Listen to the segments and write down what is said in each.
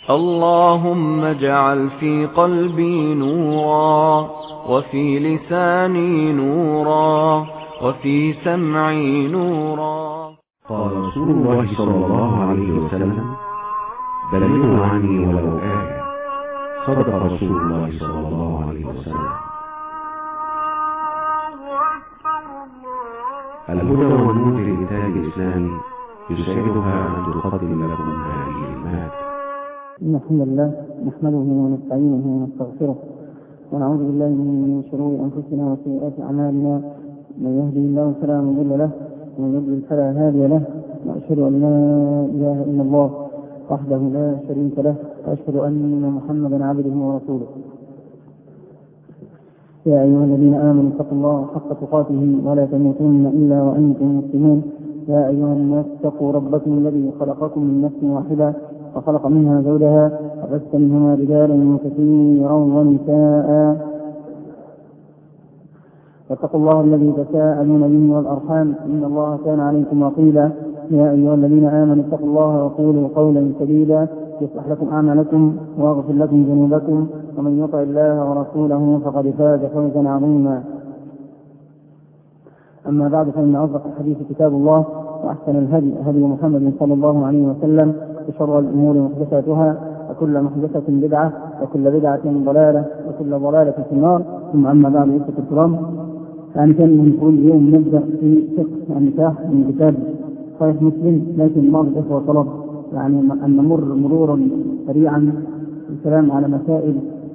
اللهم اجعل في قلبي نورا، وفي لساني نورا، وفي سمعي نورا. قال رسول الله صلى الله عليه وسلم: بلغوا عني ولو آية. صدق رسول الله صلى الله عليه وسلم. الهدى والنور لإنتاج الإسلام يسعدها أن تقدم لكم هذه المادة. إن الحمد لله نحمده ونستعينه ونستغفره ونعوذ بالله من شرور أنفسنا وسيئات أعمالنا، من يهدي الله فلا مضل له ومن يضلل فلا هادي له، وأشهد أن لا إله إلا الله وحده لا شريك له، وأشهد أن محمدا عبده ورسوله. يا أيها الذين آمنوا اتقوا الله حق تقاته ولا تموتن إلا وأنتم مسلمون. يا أيها الناس اتقوا ربكم الذي خلقكم من نفس واحدة وخلق منها زوجها وبث منهما رجالا كثيرا ونساء، واتقوا الله الذي تساءلون به والأرحام إن الله كان عليكم رقيبا. يا أيها الذين آمنوا اتقوا الله وقولوا قولا سديدا يصلح لكم أعمالكم ويغفر لكم ذنوبكم، ومن يطع الله ورسوله فقد فاز فوزا عظيما. أما بعد، فإن أصدق الحديث كتاب الله، وأحسن الهدي هدي محمد صلى الله عليه وسلم، وشر الأمور محدثاتها، وكل محدثة بدعة، وكل بدعة ضلالة، وكل ضلالة في النار. ثم أما بعد، أيها الكرام، كان المفروض اليوم نبدأ في فقه النكاح من كتاب صحيح مسلم، لكن بعض الإخوة طلب أن نمر مرورا سريعا الكلام على مسائل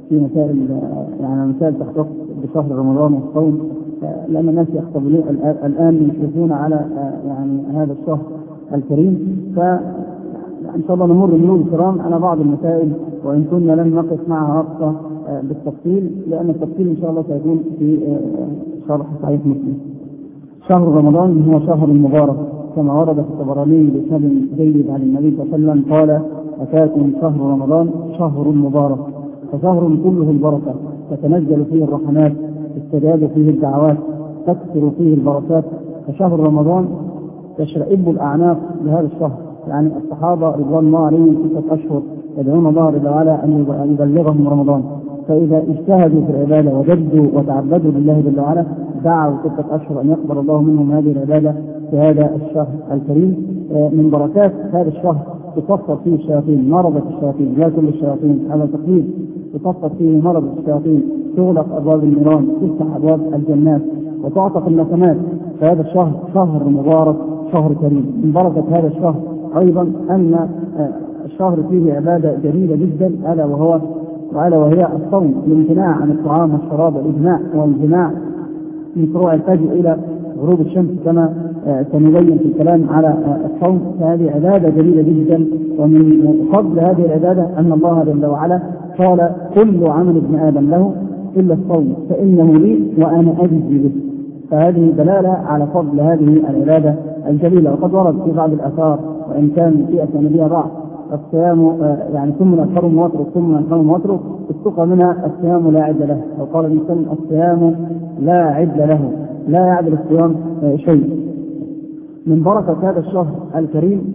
مسائل تختص بشهر رمضان والصوم، لأن الناس يحتضنون الآن يشرفون على هذا الشهر الكريم. فإن شاء الله نمر مرور الكرام على بعض المسائل، وإن كنا لن نقف معها وقفة بالتفصيل، لأن التفصيل إن شاء الله سيكون في شرح صحيح مسلم. شهر رمضان هو شهر مبارك، كما ورد في الطبراني بسند جيد عن النبي صلى الله عليه وسلم قال: أتاكم شهر رمضان شهر مبارك، فشهر كله البركة، تتنزل فيه الرحمات، تستجاب فيه الدعوات، تكثر فيه البركات. فشهر رمضان تشرئب الأعناق بهذا الشهر، الصحابة رضوان الله عليهم 6 أشهر يدعون الله جل وعلا أن يبلغهم رمضان، فإذا اجتهدوا في العبادة وجدوا وتعبدوا لله جل وعلا دعوا 6 أشهر أن يقبل الله منهم هذه العبادة في هذا الشهر الكريم. من بركات هذا الشهر تصفد فيه الشياطين، مرضة الشياطين، لا كل الشياطين، هذا تقليد، تصفد فيه مرض الشياطين، تغلق أبواب النيران، تفتح أبواب الجنات، وتعتق النسمات. فهذا الشهر شهر مبارك، شهر كريم. من بركة هذا الشهر أيضا أن الشهر فيه عبادة جميلة جدا، ألا وهي الصوم، الامتناع عن الطعام والشراب والجماع من طلوع الفجر إلى غروب الشمس، كما سنبين في الكلام على الصوم. فهذه عبادة جميلة جدا، ومن فضل هذه العبادة أن الله جل وعلا قال: كل عمل ابن آدم له إلا الصوم فإنه لي وأنا أجزي به. فهذه دلالة على فضل هذه العبادة الجليلة. وقد ورد في بعض الآثار، وإن كان في أسانيدها ضعف، الصيام ثم أكثرهم واترك ثم أكثرهم واترك، استقى منها الصيام لا عد له، أو قال الإنسان الصيام لا عد له، لا يعدل الصيام شيء. من بركة هذا الشهر الكريم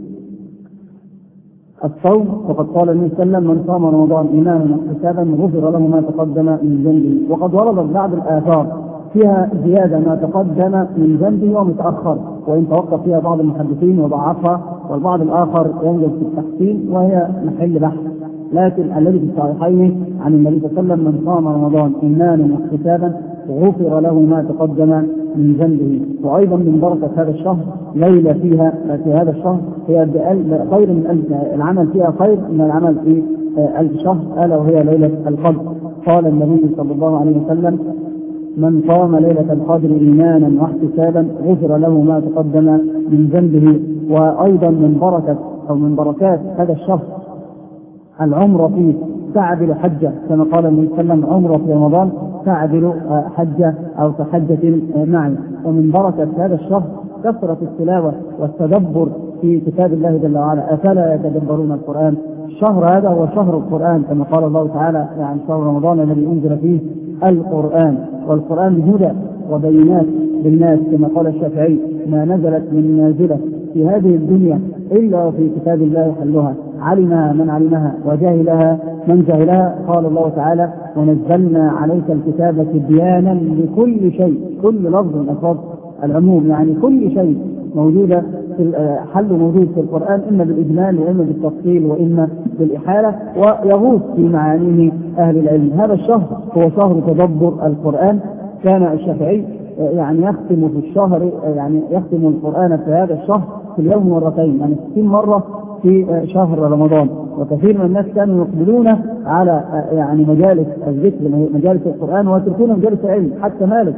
الصوم، وقد قال النبي صلى الله عليه وسلم: من صام رمضان إيمانا واحتسابا غفر له ما تقدم من ذنبه. وقد وردت بعض الآثار فيها زيادة ما تقدم من ذنبه ومتأخر، وإن توقف فيها بعض المحدثين وضعفها، والبعض الآخر ينجز في التحسين، وهي محل بحث. لكن الذي في الصحيحين عن النبي صلى الله عليه وسلم: من صام رمضان إيمانا واحتسابا غفر له ما تقدم من ذنبه. وأيضا من بركة هذا الشهر ليلة في هذا الشهر هي خير من العمل فيها خير من العمل في 1000 شهر، ألا وهي ليلة القدر. قال النبي صلى الله عليه وسلم: من قام ليلة القدر إيمانا واحتسابا غفر له ما تقدم من ذنبه. وأيضا من بركات هذا الشهر العمرة فيه تعدل حجة، كما قال النبي صلى الله عليه وسلم: عمرة في رمضان تعدل حجة أو كحجة معي. ومن بركة هذا الشهر كثرة التلاوة والتدبر في كتاب الله جل وعلا: أفلا يتدبرون القرآن. الشهر هذا هو شهر القرآن، كما قال الله تعالى: شهر رمضان الذي أنزل فيه القرآن. والقرآن هدى وبينات بالناس، كما قال الشافعي: ما نزلت من نازلة في هذه الدنيا إلا في كتاب الله حلها، علمها من علمها وجهلها من جهلها. قال الله تعالى: ونزلنا عليك الكتاب تبيانا لكل شيء. كل لفظ من ألفاظ العموم، يعني كل شيء موجودة في حل موجود في القرآن، إما بالإجمال وإما بالتفصيل وإما بالإحالة، ويغوص في معانيه أهل العلم. هذا الشهر هو شهر تدبر القرآن. كان الشافعي يعني يختم في الشهر، يعني يختم القرآن في هذا الشهر في اليوم مرتين، يعني 60 مرة في شهر رمضان. وكثير من الناس كانوا يقبلون على يعني مجالس الذكر، مجالس القرآن، ويتركون مجالس العلم. حتى مالك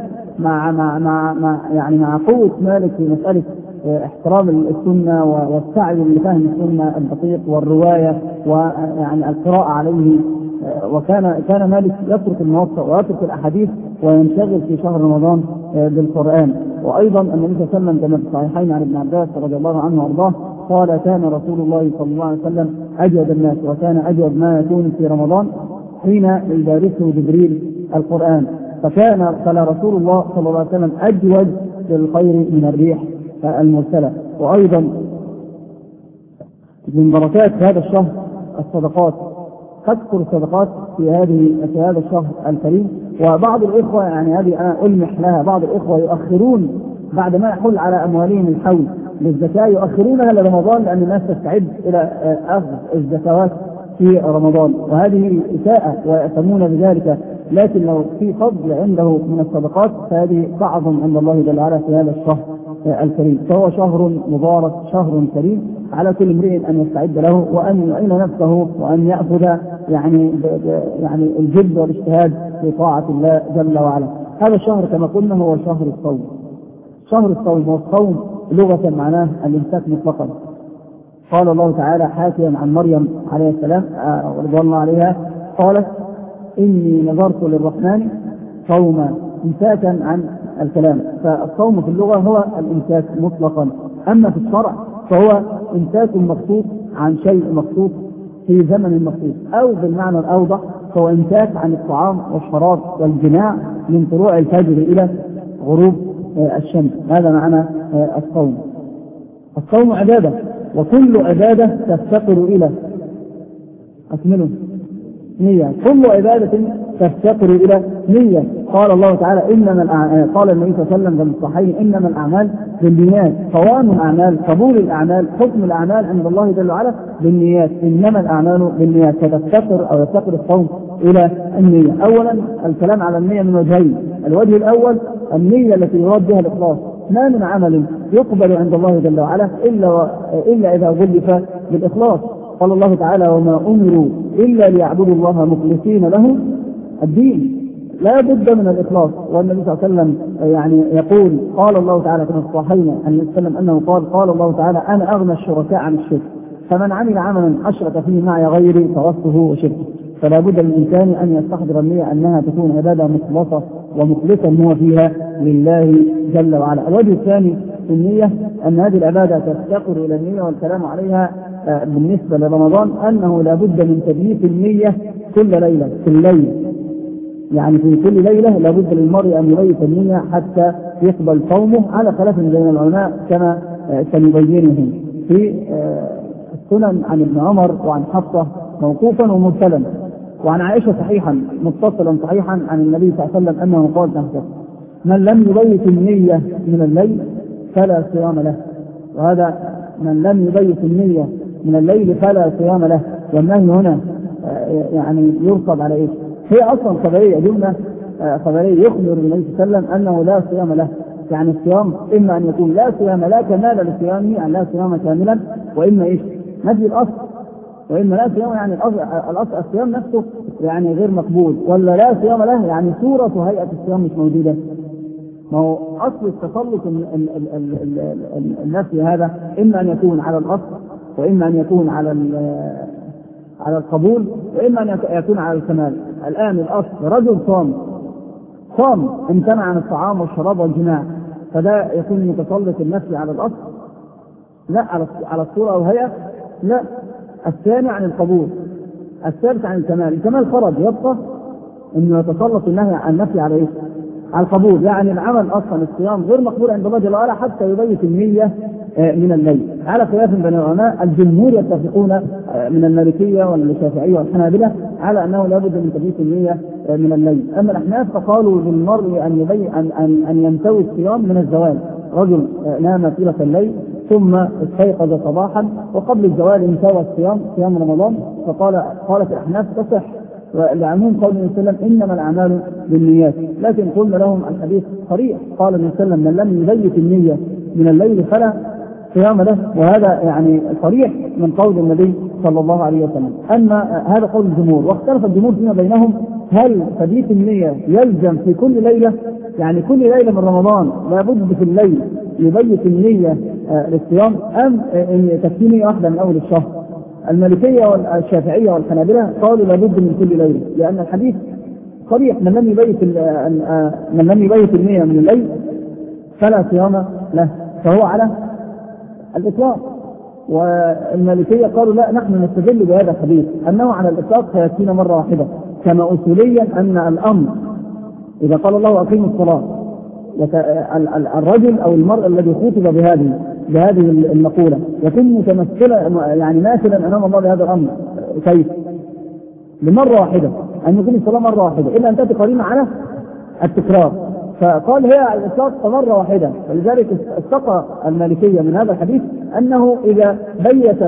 مع قوة مالك في مسألة احترام السنة والسعي لفهم السنة الدقيق والرواية ويعني القراءة عليه. وكان مالك يترك الموطأ ويترك الأحاديث وينشغل في شهر رمضان بالقرآن. وأيضا النبي صلى الله عليه وسلم كما في الصحيحين عن ابن عباس رضي الله عنه وارضاه قال: كان رسول الله صلى الله عليه وسلم أجود الناس، وكان أجود ما يكون في رمضان حين يدارسه جبريل القرآن. فلا رسول الله صلى الله عليه وسلم أجود للخير من الريح المرسلة. وأيضا من بركات هذا الشهر الصدقات. تذكر الصدقات في هذا الشهر الكريم. وبعض الإخوة، يعني هذه أنا ألمح لها، بعض الإخوة يؤخرون بعد ما يحل على أموالهم الحول للزكاة، يؤخرونها لرمضان لأن الناس تستعد إلى أخذ الزكوات في رمضان، وهذه إساءة ويأثمون بذلك. لكن لو في فضل عنده من الصدقات فهذه تعظم عند الله جل وعلا في هذا الشهر الكريم. فهو شهر مبارك، شهر كريم، على كل امرئ أن يستعد له وأن يعين نفسه وأن يأخذ يعني الجد والاجتهاد في طاعة الله جل وعلا. هذا الشهر كما قلنا هو شهر الصوم. شهر الصوم، والصوم لغة معناه الإمساك مطلقا. قال الله تعالى حاكيا عن مريم عليه السلام ورضوان الله عليها: قالت: إني نذرت للرحمن صوما، إمساكا عن الكلام. فالصوم في اللغة هو الإمساك مطلقا. أما في الشرع فهو إمساك مخصوص عن شيء مخصوص في زمن مخصوص، أو بالمعنى الأوضح فهو إمساك عن الطعام والشراب والجماع من طلوع الفجر إلى غروب الشمس. هذا معنى الصوم. الصوم عبادة، وكل عبادة تفتقر إلى نية. كل عبادة تفتقر إلى نية. قال الله تعالى: قال النبي صلى الله عليه وسلم في الصحيحين: إنما الأعمال بالنيات. قوام الأعمال، قبول الأعمال، حكم الأعمال عند الله جل وعلا بالنيات. إنما الأعمال بالنيات. فتفتقر أو يفتقر الصوم إلى النية. أولا الكلام على النية من وجهين. الوجه الأول النية التي يراد بها الإخلاص. ما من عمل يقبل عند الله جل وعلا إلا إذا غلف بالإخلاص. قال الله تعالى: وما أمروا إلا ليعبدوا الله مخلصين له الدين. لا بد من الإخلاص. والنبي صلى الله عليه وسلم يعني يقول: قال الله تعالى كما في الصحيحين عن النبي صلى الله عليه وسلم أنه قال الله تعالى: أنا أغنى الشركاء عن الشرك، فمن عمل عملا أشرك فيه معي غيري تركته وشركه. فلا بد للإنسان أن يستحضر النية أنها تكون عبادة مخلصة ومخلصا هو فيها لله جل وعلا. الوجه الثاني في النية أن هذه العبادة تفتقر إلى النية، والكلام عليها بالنسبة لرمضان أنه لا بد من تبييت النية كل ليلة في الليل. يعني في كل ليلة لا بد للمرء أن يبيت النية حتى يقبل صومه، على خلاف بين العلماء كما سنبينه في السنن عن ابن عمر وعن حفصة موقوفا ومرسلا، وعن عائشة صحيحا متصلا صحيحا عن النبي صلى الله عليه وسلم أنه قال: من لم يبيت النية من الليل فلا صيام له. وهذا من لم يبيت النية من الليل فلا صيام له. والنهي هنا يعني يرصد على إيش؟ هي أصلا خبرية، جملة خبرية يخبر النبي صلى الله عليه وسلم أنه لا صيام له. يعني الصيام إما أن يكون لا صيام لا كمال لصيامه، يعني لا صيام كاملا، وإما إيش؟ نفي الأصل، وإما لا صيام يعني الأصل الصيام نفسه يعني غير مقبول، ولا لا صيام له يعني صورة هيئة الصيام مش موجودة. ما هو أصل التسلط النفسي هذا إما أن يكون على الأصل، وإما أن يكون على القبول، وإما أن يكون على الكمال. الآن الأصل رجل صام امتنع عن الطعام والشراب والجماع، فده يكون متسلط النفسي على الأصل؟ لا. على الصورة أو هيئة؟ لا. الثاني عن القبول، الثالث عن الكمال. الكمال خرج، يبقى انه يتسلط النهي عن النفي على ايه؟ على القبول، يعني العمل أصلا الصيام غير مقبول عند الله جل وعلا حتى يبيت النية من الليل، على خلاف بين العلماء. الجمهور يتفقون من المالكية والشافعية والحنابلة على أنه لا بد من تبيت النية من الليل. أما الأحناف فقالوا للمرء أن ينتوي الصيام من الزوال. رجل نام طيلة الليل ثم استيقظ صباحا وقبل الزوال انتوى الصيام، صيام رمضان، قالت الأحناف تصح لعموم قول النبي صلى الله عليه وسلم إنما الأعمال بالنيات. لكن قلنا لهم الحديث صريح، قال النبي صلى الله عليه وسلم من لم يبيت النية من الليل فلا صيام له، وهذا يعني صريح من قول النبي صلى الله عليه وسلم. أما هذا قول الجمهور، واختلف الجمهور فيما بينهم هل تبيت النية يلزم في كل ليلة، يعني كل ليلة من رمضان لابد في الليل يبيت النية للصيام، أم تكفي نية واحدة من أول الشهر. المالكية والشافعية والحنابلة قالوا لابد من كل ليلة، لأن الحديث صريح من لم يبيت النية من الليل فلا صيام له، فهو على الإطلاق. والمالكية قالوا لا، نحن نستدل بهذا الحديث أنه على الإطلاق فيكفينا مرة واحدة، كما أصوليا أن الأمر إذا قال الله أقيموا الصلاة الرجل أو المرء الذي خطب بهذه المقولة يكون متمثلا يعني ماثلا أمام الله بهذا الأمر، كيف؟ لمرة واحدة، أن يقيم الصلاة مرة واحدة، إلا أن تأتي قرينة على التكرار، فقال هي على الإطلاق مرة واحدة. فلذلك استقى المالكية من هذا الحديث أنه إذا بيت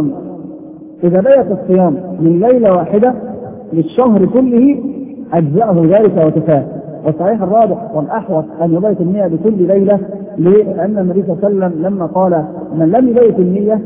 الصيام من ليلة واحدة للشهر كله أجزأه ذلك وكفاه. والصحيح الراجح والأحوط أن يبيت النية بكل ليلة، لأن النبي صلى الله عليه وسلم لما قال من لم يبيت النية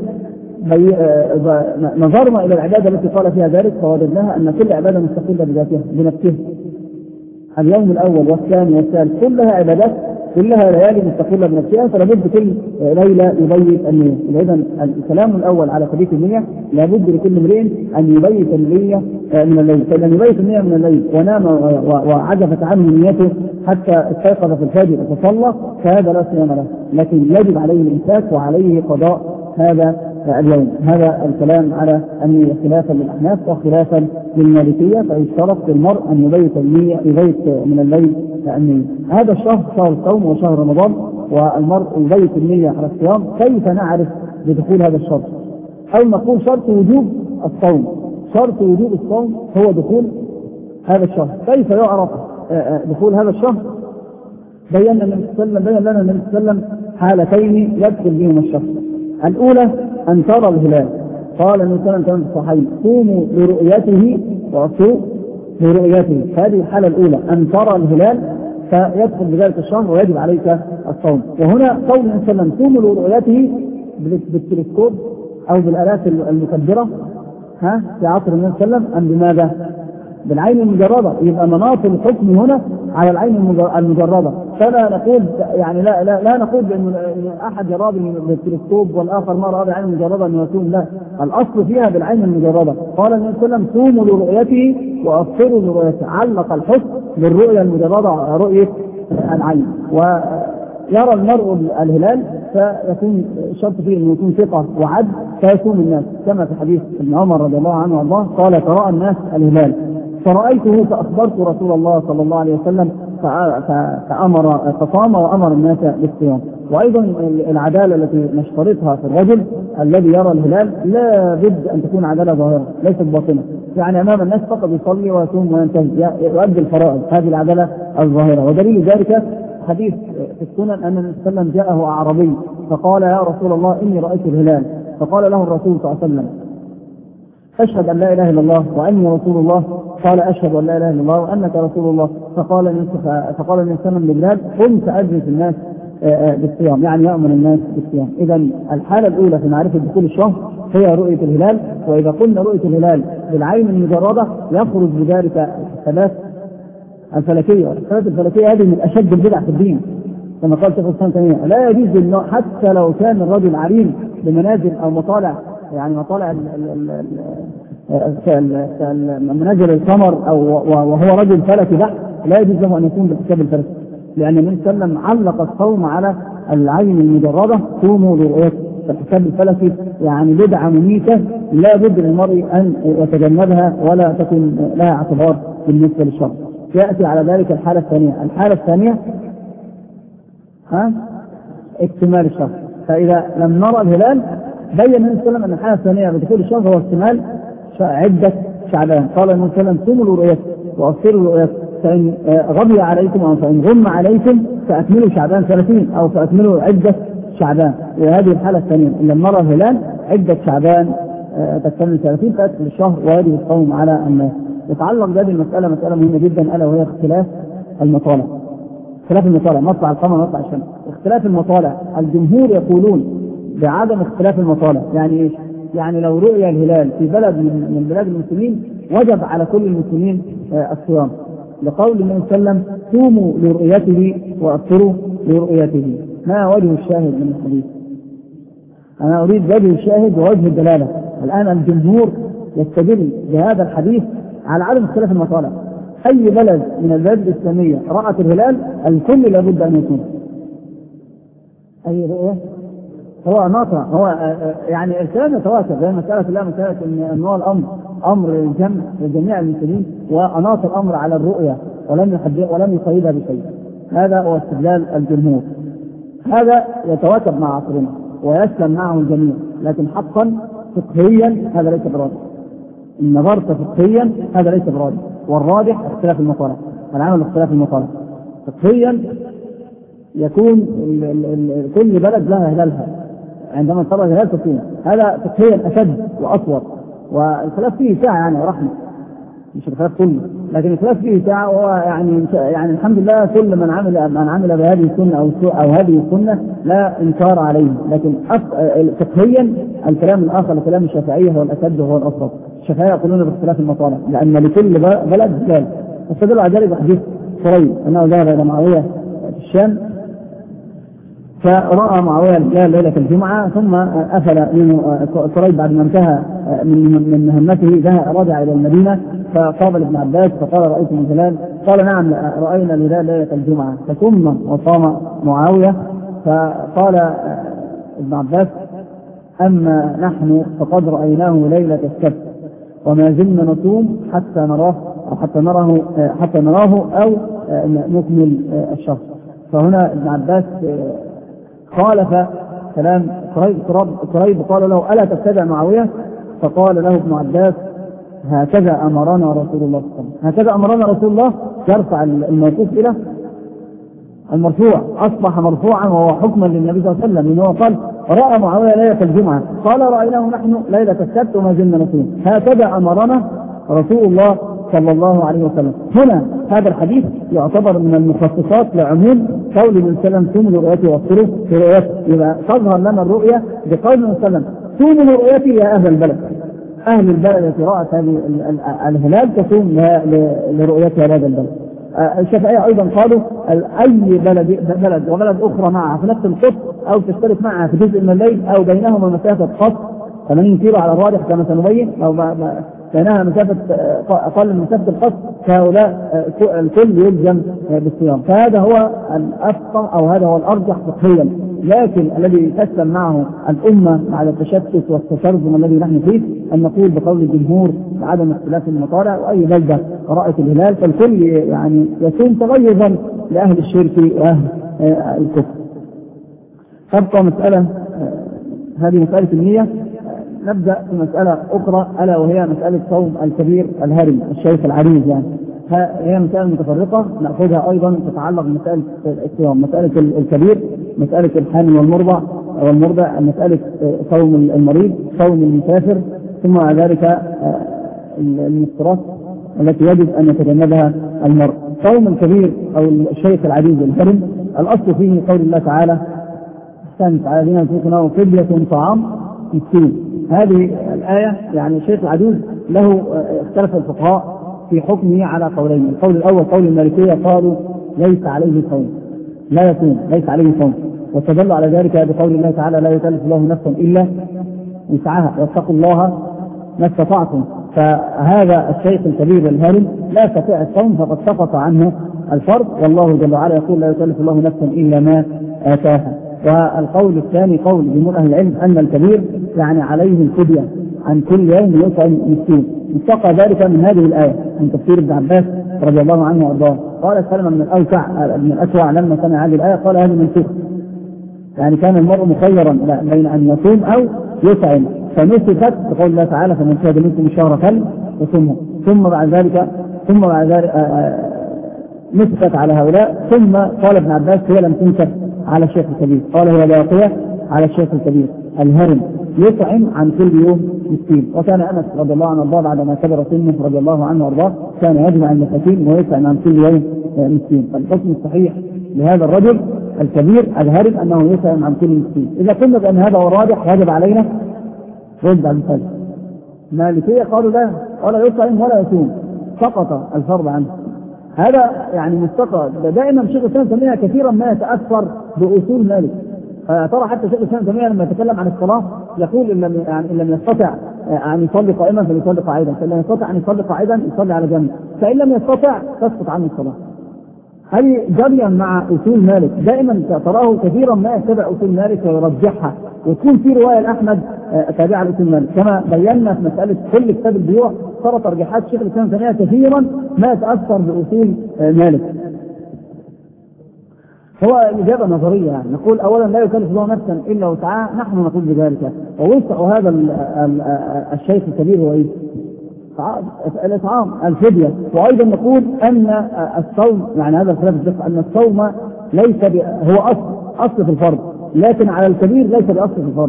نظرنا إلى العبادة التي قال فيها ذلك فوجدناها أن كل عبادة مستقلة بذاتها بنفسها. اليوم الأول والثاني والثالث كلها عبادات، كلها ليالي مستقلة بنفسها، فلابد كل ليلة يبيت النية. إذا الكلام الأول على تبيت النية لابد لكل امرئ أن يبيت النية من الليل، فإذا يبيت النية من الليل ونام وعجفت عنه نيته حتى استيقظ في الفجر وتصلى فهذا لا صيام له، لكن يجب عليه الإمساك وعليه قضاء هذا اليوم. هذا الكلام على أن خلافا للأحناف وخلافا للمالكية، فيشترط للمرء أن يبيت من الليل النية. هذا الشهر شهر الصوم وشهر رمضان، والمرء يبيت النية على الصيام. كيف نعرف بدخول هذا الشرط؟ أو نقول شرط وجوب الصوم، شرط وجوب الصوم هو دخول هذا الشهر. كيف يعرف دخول هذا الشهر؟ بين لنا النبي صلى الله عليه وسلم حالتين يدخل بهما الشهر. الأولى أن ترى الهلال، قال النبي صلى الله عليه وسلم في الصحيح صوموا لرؤيته وأفطروا لرؤيته. هذه الحالة الأولى أن ترى الهلال فيدخل بذلك الشهر ويجب عليك الصوم. وهنا قول النبي صلى الله عليه وسلم صوموا لرؤيته بالتلسكوب أو بالآلات المكبرة في عصر النبي صلى الله عليه وسلم، أم بماذا؟ بالعين المجردة. يبقى مناط الحكم هنا على العين المجردة، فلا نقول يعني لا نقول بأن أحد يرى بالتلسكوب والآخر ما رأى بالعين المجردة أنه يصوم، لا، الأصل فيها بالعين المجردة. قال النبي صلى الله عليه وسلم صوموا لرؤيته وأفطروا لرؤيته، علق الحكم بالرؤية المجردة على رؤية العين. ويرى المرء الهلال فيكون الشرط فيه أنه يكون ثقة وعدل فيصوم الناس، كما في حديث ابن عمر رضي الله عنه وارضاه قال تراءى الناس الهلال فرأيته فأخبرت رسول الله صلى الله عليه وسلم فصام وأمر الناس بالصيام. وأيضا العدالة التي نشترطها في الرجل الذي يرى الهلال لا بد أن تكون عدالة ظاهرة ليست باطنة، يعني أمام الناس فقط يصلي ويصوم وينتهي يؤدي الفرائض، هذه العدالة الظاهرة. ودليل ذلك حديث في السنن أن النبي صلى الله عليه وسلم جاءه أعرابي فقال يا رسول الله إني رأيت الهلال، فقال له الرسول صلى الله عليه وسلم أشهد أن لا إله إلا الله وأني رسول الله، قال أشهد أن لا إله إلا الله وأنك رسول الله. فقال النبي صلى الله عليه وسلم لبلال قم فأجلس الناس بالصيام، يعني يأمر الناس بالصيام. إذا الحالة الأولى في معرفة دخول الشهر هي رؤية الهلال، وإذا قلنا رؤية الهلال بالعين المجردة يخرج بذلك الحسابات الفلكية، والحسابات الفلكية هذه من أشد البدع في الدين كما قال شيخ الإسلام تيمية. لا يجوز حتى لو كان الرجل عليم بمنازل أو مطالع، يعني مطالع منازل القمر وهو رجل فلكي بحت، لا يجوز له أن يكون بالحساب الفلكي، لأن النبي صلى الله عليه وسلم علق الصوم على العين المجردة صوموا لرؤيته. الحساب الفلكي يعني بدعة مميتة لا بد للمرء أن يتجنبها ولا تكون لها اعتبار بالنسبة للشرع. يأتي على ذلك الحالة الثانية. الحالة الثانية اكتمال الشهر. فإذا لم نرى الهلال بين النبي صلى الله عليه وسلم أن الحالة الثانية بدخول الشهر هو اكتمال عدة شعبان. قال النبي صلى الله عليه وسلم صوموا لرؤيته وأفطروا لرؤيته، فإن غمي عليكم أو فإن غم عليكم فأكملوا شعبان 30 أو فأكملوا عدة شعبان. وهذه الحالة الثانية إن لم نرى الهلال عدة شعبان تكتمل 30 فأدخل الشهر ويجب الصوم على الناس. يتعلق بهذه المسألة مسألة مهمة جدا ألا وهي اختلاف المطالع. اختلاف المطالع مطلع القمر مطلع الشمس. اختلاف المطالع الجمهور يقولون بعدم اختلاف المطالع. يعني ايش؟ يعني لو رؤي الهلال في بلد من بلاد المسلمين وجب على كل المسلمين الصيام، لقول النبي صلى الله عليه وسلم صوموا لرؤيته وافطروا لرؤيته. ما وجه الشاهد من الحديث؟ انا اريد وجه الشاهد ووجه الدلاله. الان الجمهور يستدل بهذا الحديث على عدم اختلاف المطالع. اي بلد من البلاد الاسلاميه رأت الهلال الكل لابد ان يكون اي رؤيه هو ناطع. هو يعني الكلام يتواتر زي مسألة لا مسألة ان هو الامر امر جميع المسلمين واناط الامر على الرؤية ولم يقيدها بشيء. هذا هو استدلال الجمهور. هذا يتواتر مع عصرنا ويسلم معه الجميع، لكن حقا فقهيا هذا ليس براجح. إن نظرت فقهيا هذا ليس براجح، والراجح اختلاف المطالع. العمل اختلاف المطالع فقهيا يكون كل بلد لها هلالها عندما ترى الهلال تصوم. هذا فقهيا أشد وأطول، والخلاف فيه ساعة يعني ورحمة، مش الخلاف كله لكن الخلاف فيه ساعة. وهو يعني الحمد لله كل من عمل بهذه السنة أو هذه السنة لا إنكار عليه. لكن فقهيا الكلام الآخر الكلام الشافعية هو الأشد وهو الأصوب. الشافعية يقولون باختلاف المطالع لأن لكل بلد هلال. استدلوا على ذلك بحديث قريب أنه ذهب إلى معاوية في الشام فرأى معاوية الهلال ليلة الجمعة، ثم أفل منه قريب بعد ما انتهى من مهمته رجع إلى المدينة فقابل ابن عباس فقال رأيتم الهلال؟ قال نعم رأينا الهلال ليلة الجمعة. فثم وصام معاوية. فقال ابن عباس أما نحن فقد رأيناه ليلة السبت وما زلنا نصوم حتى نراه أو نكمل الشهر. فهنا ابن عباس خالف كلام قريب قال له ألا تتبع معاوية؟ فقال له ابن عباس هكذا أمرنا رسول الله صلى الله عليه وسلم. هكذا أمرنا رسول الله يرفع الموقوف إلى المرفوع، أصبح مرفوعا وهو حكما للنبي صلى الله عليه وسلم. إنه قال رأى معاوية ليلة الجمعة قال رأيناه نحن ليلة السبت وما زلنا نصوم. هكذا أمرنا رسول الله صلى الله عليه وسلم. هنا هذا الحديث يعتبر من المخصصات لعموم قول النبي صلى الله عليه وسلم صوموا لرؤيته وافطروا لرؤيته. يبقى تظهر لنا الرؤية بقول النبي صلى الله عليه وسلم صوموا لرؤيته يا أهل البلد. أهل البلد التي رأت هذه الهلال تصوم لرؤيتها هذا البلد. الشافعية أيضا قالوا أي بلد وبلد أخرى معها في نفس القط أو تشترك معها في جزء من الليل أو بينهما مسافة خط 80 كيلو على الراجح كما سنبين، أو بينها مسافة أقل من مسافة الخط، فهؤلاء الكل يلزم بالصيام. فهذا هو الأفقه أو هذا هو الأرجح فقهيا. لكن الذي تسلم معه الأمة مع التشتت والتشرذم الذي نحن فيه أن نقول بقول الجمهور بعدم اختلاف المطالع. وأي بلدة رأت الهلال فالكل يعني يكون تغيظا لأهل الشرك وأهل الكفر. تبقى مسألة هذه مسألة النية. نبدأ في مسألة أخرى ألا وهي مسألة صوم الكبير الهرم الشيخ العريض. يعني هي مسألة متفرقة نأخذها أيضا تتعلق بمسألة الصيام. مسألة الكبير مسألة الحامل والمرضع مسألة صوم المريض صوم المسافر ثم ذلك المفطرات التي يجب أن يتجنبها المرء. صوم الكبير أو الشيخ العريض الهرم الأصل فيه قول الله تعالى أحسنت على الذين يطلقونه فدية طعام مسكين. هذه الآية يعني الشيخ العجوز له اختلف الفقهاء في حكمه على قولين. القول الأول قول المالكية قالوا ليس عليه صوم لا يصوم ليس عليه صوم، واستدلوا على ذلك بقول الله تعالى لا يكلف الله نفسا إلا وسعها واتقوا الله ما استطعتم. فهذا الشيخ الكبير الهرم لا يستطيع الصوم فقد سقط عنه الفرض، والله جل وعلا يقول لا يكلف الله نفسا إلا ما آتاها. والقول الثاني قول جمهور أهل العلم أن الكبير يعني عليه الفدية عن كل يوم يطعم مسكين. انتقى ذلك من هذه الآية من تفسير ابن عباس رضي الله عنه وارضاه. قال سلمة بن الأكوع لما سمع هذه الآية قال هذه منسوخة، يعني كان المرء مخيرا بين أن يصوم أو يطعم، فنسخت بقول الله تعالى فمن شهد منكم الشهر فليصمه. ثم بعد ذلك نسخت على هؤلاء. ثم قال ابن عباس هي لم تنسخ على الشيخ الكبير، قال هي باقية على الشيخ الكبير الهرم يطعم عن كل يوم مسكين. وكان أنس رضي الله عنه وارضاه بعدما كبر سنه رضي الله عنه وارضاه كان يجمع المساكين ويطعم عن كل يوم مسكين. فالحكم الصحيح لهذا الرجل الكبير الهرم أنه يطعم عن كل مسكين. إذا قلنا بأن هذا هو الراجح يجب علينا رد على المثال. مالكية قالوا لا، ولا يطعم ولا يصوم، سقط الفرض عنه. هذا يعني مستقى. دائما شيخ الإسلام تيمية كثيرا ما يتأثر بأصول مالك. ترى حتى شيخ الإسلام تيمية لما يتكلم عن الصلاة يقول إن لم يستطع أن يصلي قائما فليصلي قاعدا، فإن لم يستطع أن يصلي قاعدا يصلي على جنب، فإن لم يستطع تسقط عنه الصلاة. هذه جريا مع أصول مالك. دائما تراه كثيرا ما يتبع أصول مالك ويرجحها، وتكون في رواية الأحمد تابعة لأصول مالك. كما بينا في مسألة كل كتاب البيوع صار ترجيحات شيخ الإسلام تيمية كثيرا ما يتأثر بأصول مالك. هو إجابة نظرية، يعني نقول أولا لا يكلف الله نفسا إلا وسعها، نحن نقول بذلك. ووسع هذا الشيخ الكبير هو إيه؟ الإطعام الفدية. وأيضا نقول أن الصوم، يعني هذا الخلاف الفقهي، أن الصوم ليس هو أصل في الفرض، لكن على الكبير ليس بأصل في الفرض.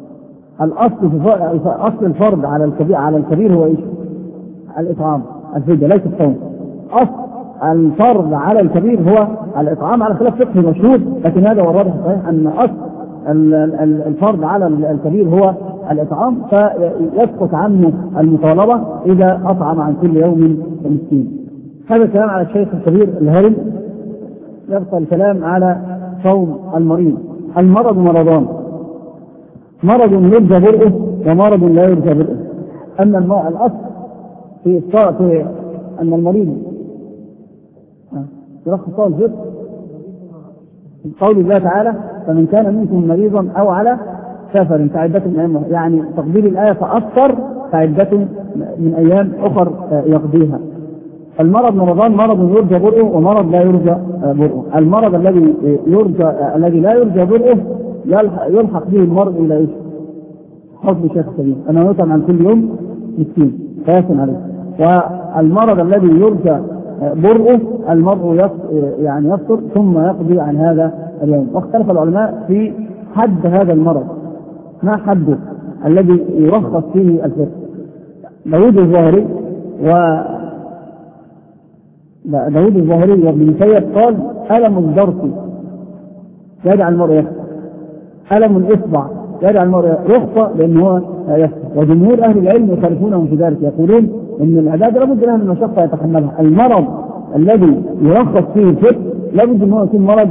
أصل الفرض على الكبير هو إيش؟ الإطعام الفدية ليس الصوم. أصل الفرض على الكبير هو الإطعام على خلاف فقهي مشهور، لكن هذا هو الراجح الصحيح أن أصل الفرض على الكبير هو الإطعام، فيسقط عنه المطالبة إذا أطعم عن كل يوم مسكين. هذا الكلام على الشيخ الكبير الهرم. يبقى الكلام على صوم المريض. المرض مرضان، مرض يرجى برئه ومرض لا يرجى برئه. أما الأصل في أن المريض يرخص الفطر قول الله تعالى فمن كان منكم مريضا أو على سفر فعدة من أيام، يعني تقدير الآية فأفطر فعدة من أيام أخر يقضيها. المرض مرضان، مرض يرجى برئه ومرض لا يرجى برئه. المرض الذي لا يرجى برئه يلحق به المرض إلى إيش؟ حكم شيخ الكبير أنه يطعم عن كل يوم مسكين فيسن عليه. والمرض الذي يرجى برئه المرء يعني يفطر ثم يقضي عن هذا اليوم. واختلف العلماء في حد هذا المرض، ما حده الذي يرخص فيه الفطر. داود الظاهري وابن مسيب قال ألم الضرس يجعل المرء يفطر، ألم الإصبع يجعل المرء رخصة لأنه يفطر. وجمهور أهل العلم يخالفونهم في ذلك، يقولون إن العبادة لابد لها من مشقة يتحملها. المرض الذي يرخص فيه الفطر لابد أنه يكون مرض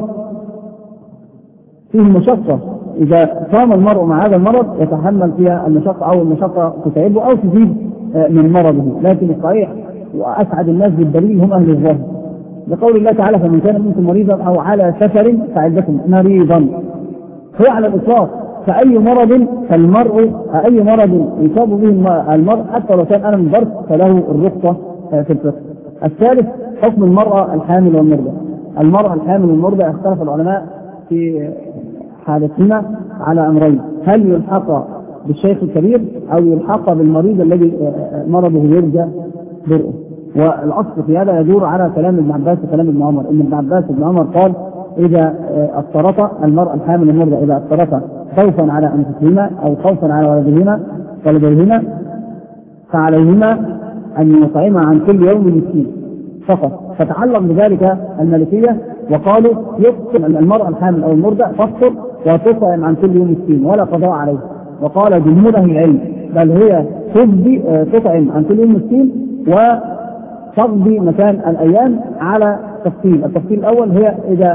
فيه مشقة، إذا صام المرء مع هذا المرض يتحمل فيها المشقة، أو المشقة تتعبه أو تزيد من مرضه. لكن الصحيح وأسعد الناس بالدليل هم أهل الظاهر، لقول الله تعالى فمن كان منكم مريضا أو على سفر فعدة مريضا. هو على الإطلاق فأي مرض فالمرء أي مرض يصاب به المرء حتى لو كان ألم ضرس فله الرخصة في الفطر. الثالث حكم المرأة الحامل والمرضع. المرأة الحامل والمرضع اختلف العلماء في حالتهما على أمرين: هل يلحق بالشيخ الكبير أو يلحق بالمريض الذي مرضه يرجى برئه. والأصل في هذا يدور على كلام ابن عباس وكلام ابن عمر. إن ابن عباس وابن عمر قال إذا أفطرت المرأة الحامل والمرضع إذا أفطرت خوفا على أنفسهما أو خوفا على ولديهما فعليهما أن يطعما عن كل يوم مسكين فقط. فتعلق بذلك المالكية وقالوا يفطر المرأة الحامل أو المرضع تفطر وتطعم عن كل يوم مسكين ولا قضاء عليه. وقال جمهور أهل العلم بل هي تطعم عن كل يوم مسكين وتقضي مكان الأيام على تفصيل. التفصيل الأول هي إذا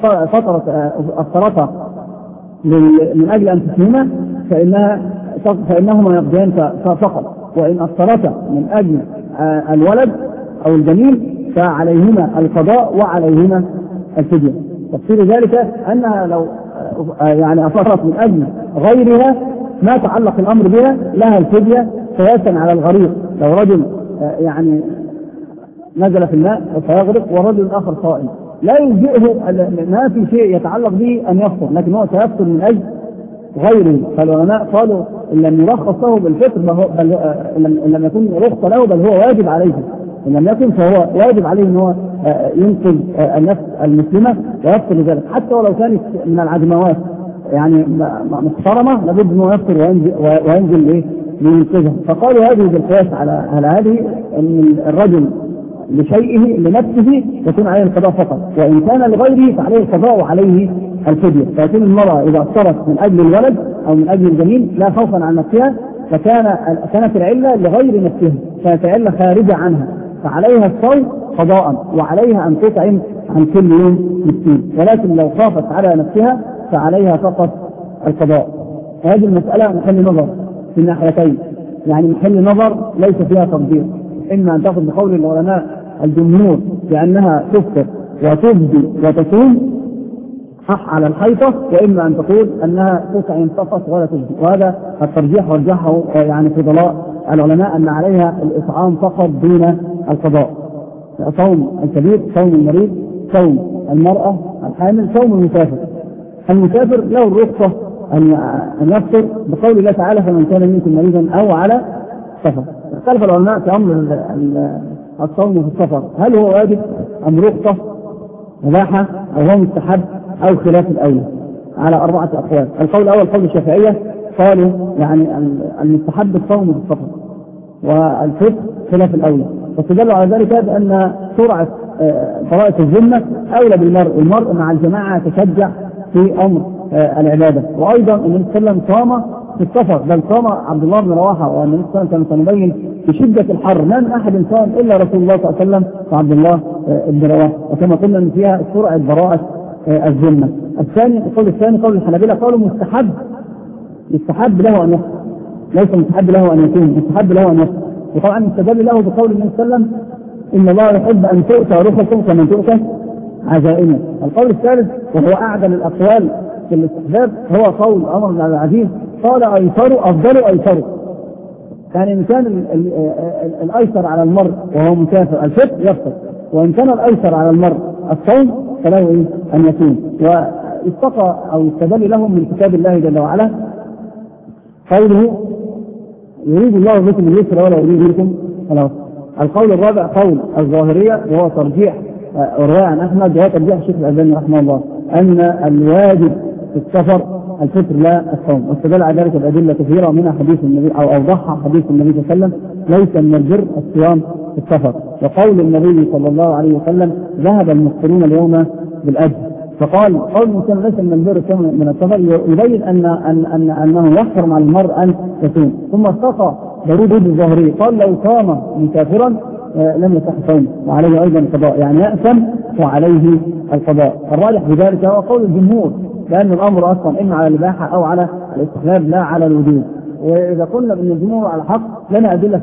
أفطرت من أجل أنفسهما فإنهما يقضيان فقط، وإن أفطرت من أجل الولد أو الجنين فعليهما القضاء وعليهما الفدية. تفسير ذلك أنها لو يعني أفطرت من أجل غيرها ما تعلق الأمر بها لها الفدية قياسا على الغريق. لو رجل يعني نزل في الماء فيغرق والرجل الآخر صائم، لا يلجئه، ما في شيء يتعلق به أن يفطر، لكن هو سيفطر من أجل غيره. فالعلماء قالوا إن لم يرخص له بالفطر بل إن لم يكن رخص له بل هو واجب عليه، إن لم يكن فهو واجب عليه أن هو ينقذ النفس المسلمة ويفطر ذلك، حتى ولو كانت من العدموات يعني محترمة لابد أنه يفطر وينزل إيه لينقذها. فقالوا هذه بالقياس على هذه أن الرجل لشيئه لنفسه يكون عليه القضاء فقط، وإن كان لغيره فعليه القضاء وعليه الفدية. فيكون المرأة إذا افترت من أجل الولد أو من أجل الجنين لا خوفا عن نفسها كانت العلة لغير نفسها، كانت العلة خارجة عنها، فعليها الصوم قضاء وعليها أن تطعم عن كل يوم مسكين. ولكن لو خافت على نفسها فعليها فقط القضاء. وهذه المسألة محل نظر في الناحيتين، يعني محل نظر ليس فيها تفضيل، إما أن تأخذ بقول العلماء الجمهور بأنها تفطر وتبدي وتصوم حق على الحيطة، وإما أن تقول أنها تطعم فقط ولا تبدي. وهذا الترجيح رجحه يعني فضلاء العلماء أن عليها الإطعام فقط دون القضاء. صوم الكبير، صوم المريض، صوم المرأة الحامل، صوم المسافر. المسافر له الرخصة أن يفطر بقول الله تعالى فمن كان منكم مريضا أو على سفر. اختلف العلماء في أمر الصوم في السفر، هل هو واجب أم رخصة مباحة أو هو مستحب أو خلاف الأولى، على 4 أقوال. القول الأول قول الشافعية، قالوا يعني المستحب الصوم في السفر والفطر خلاف الأولى، واستدلوا على ذلك بأن سرعة براءة الذمة أولى بالمرء مع الجماعة تشجع في أمر العبادة. وأيضا النبي صلى الله عليه وسلم صام في السفر، بل صام عبد الله بن رواحة، والنبي صلى الله عليه وسلم كان سنبين بشدة الحر ما من أحد صام إلا رسول الله صلى الله عليه وسلم وعبد الله بن رواحة، وكما قلنا أن فيها سرعة براءة الذمة. القول الثاني قول الحنابلة، قالوا مستحب له أن يفطر، ليس مستحب له أن يكون، مستحب له أن يفطر. وطبعا استدل له بقول النبي صلى الله عليه وسلم إن الله يحب أن تؤتى رخصكم كمن تؤتى عزائمه. القول الثالث وهو أعدل الأقوال في الاستحباب هو قول عمر بن عبد العزيز، قال أيسر أفضل أيسر، يعني إن كان الأيسر على المرء وهو مسافر الفطر يفطر، وإن كان الأيسر على المرء الصوم فله أن يصوم. واستقى أو استدل لهم من كتاب الله جل وعلا قوله يريد الله بكم اليسر ولا يريد بكم العسر. القول الرابع قول الظاهرية وهو ترجيح رواه عن أحمد وهو ترجيح الشيخ الألباني رحمه الله، أن الواجب في السفر الفطر لا الصوم، واستدل على ذلك بأدلة كثيرة منها حديث النبي أو أوضحها حديث النبي صلى الله عليه وسلم ليس من البر الصيام في السفر، وقول النبي صلى الله عليه وسلم ذهب المفطرون اليوم بالأجر. فقال قول مسلم ليس من البر الصيام من السفر يبين أنه يحرم على المرء أن يصوم. ثم استقى ضروري الظاهري قال لو صام مسافرا لم يصح صومه وعليه أيضا القضاء، يعني يأثم وعليه القضاء. الراجح بذلك هو قول الجمهور، لأن الأمر أصلا إما على الإباحة أو على الاستحباب لا على الوجوب. وإذا قلنا بأن الجمهور على حق لنا أدلة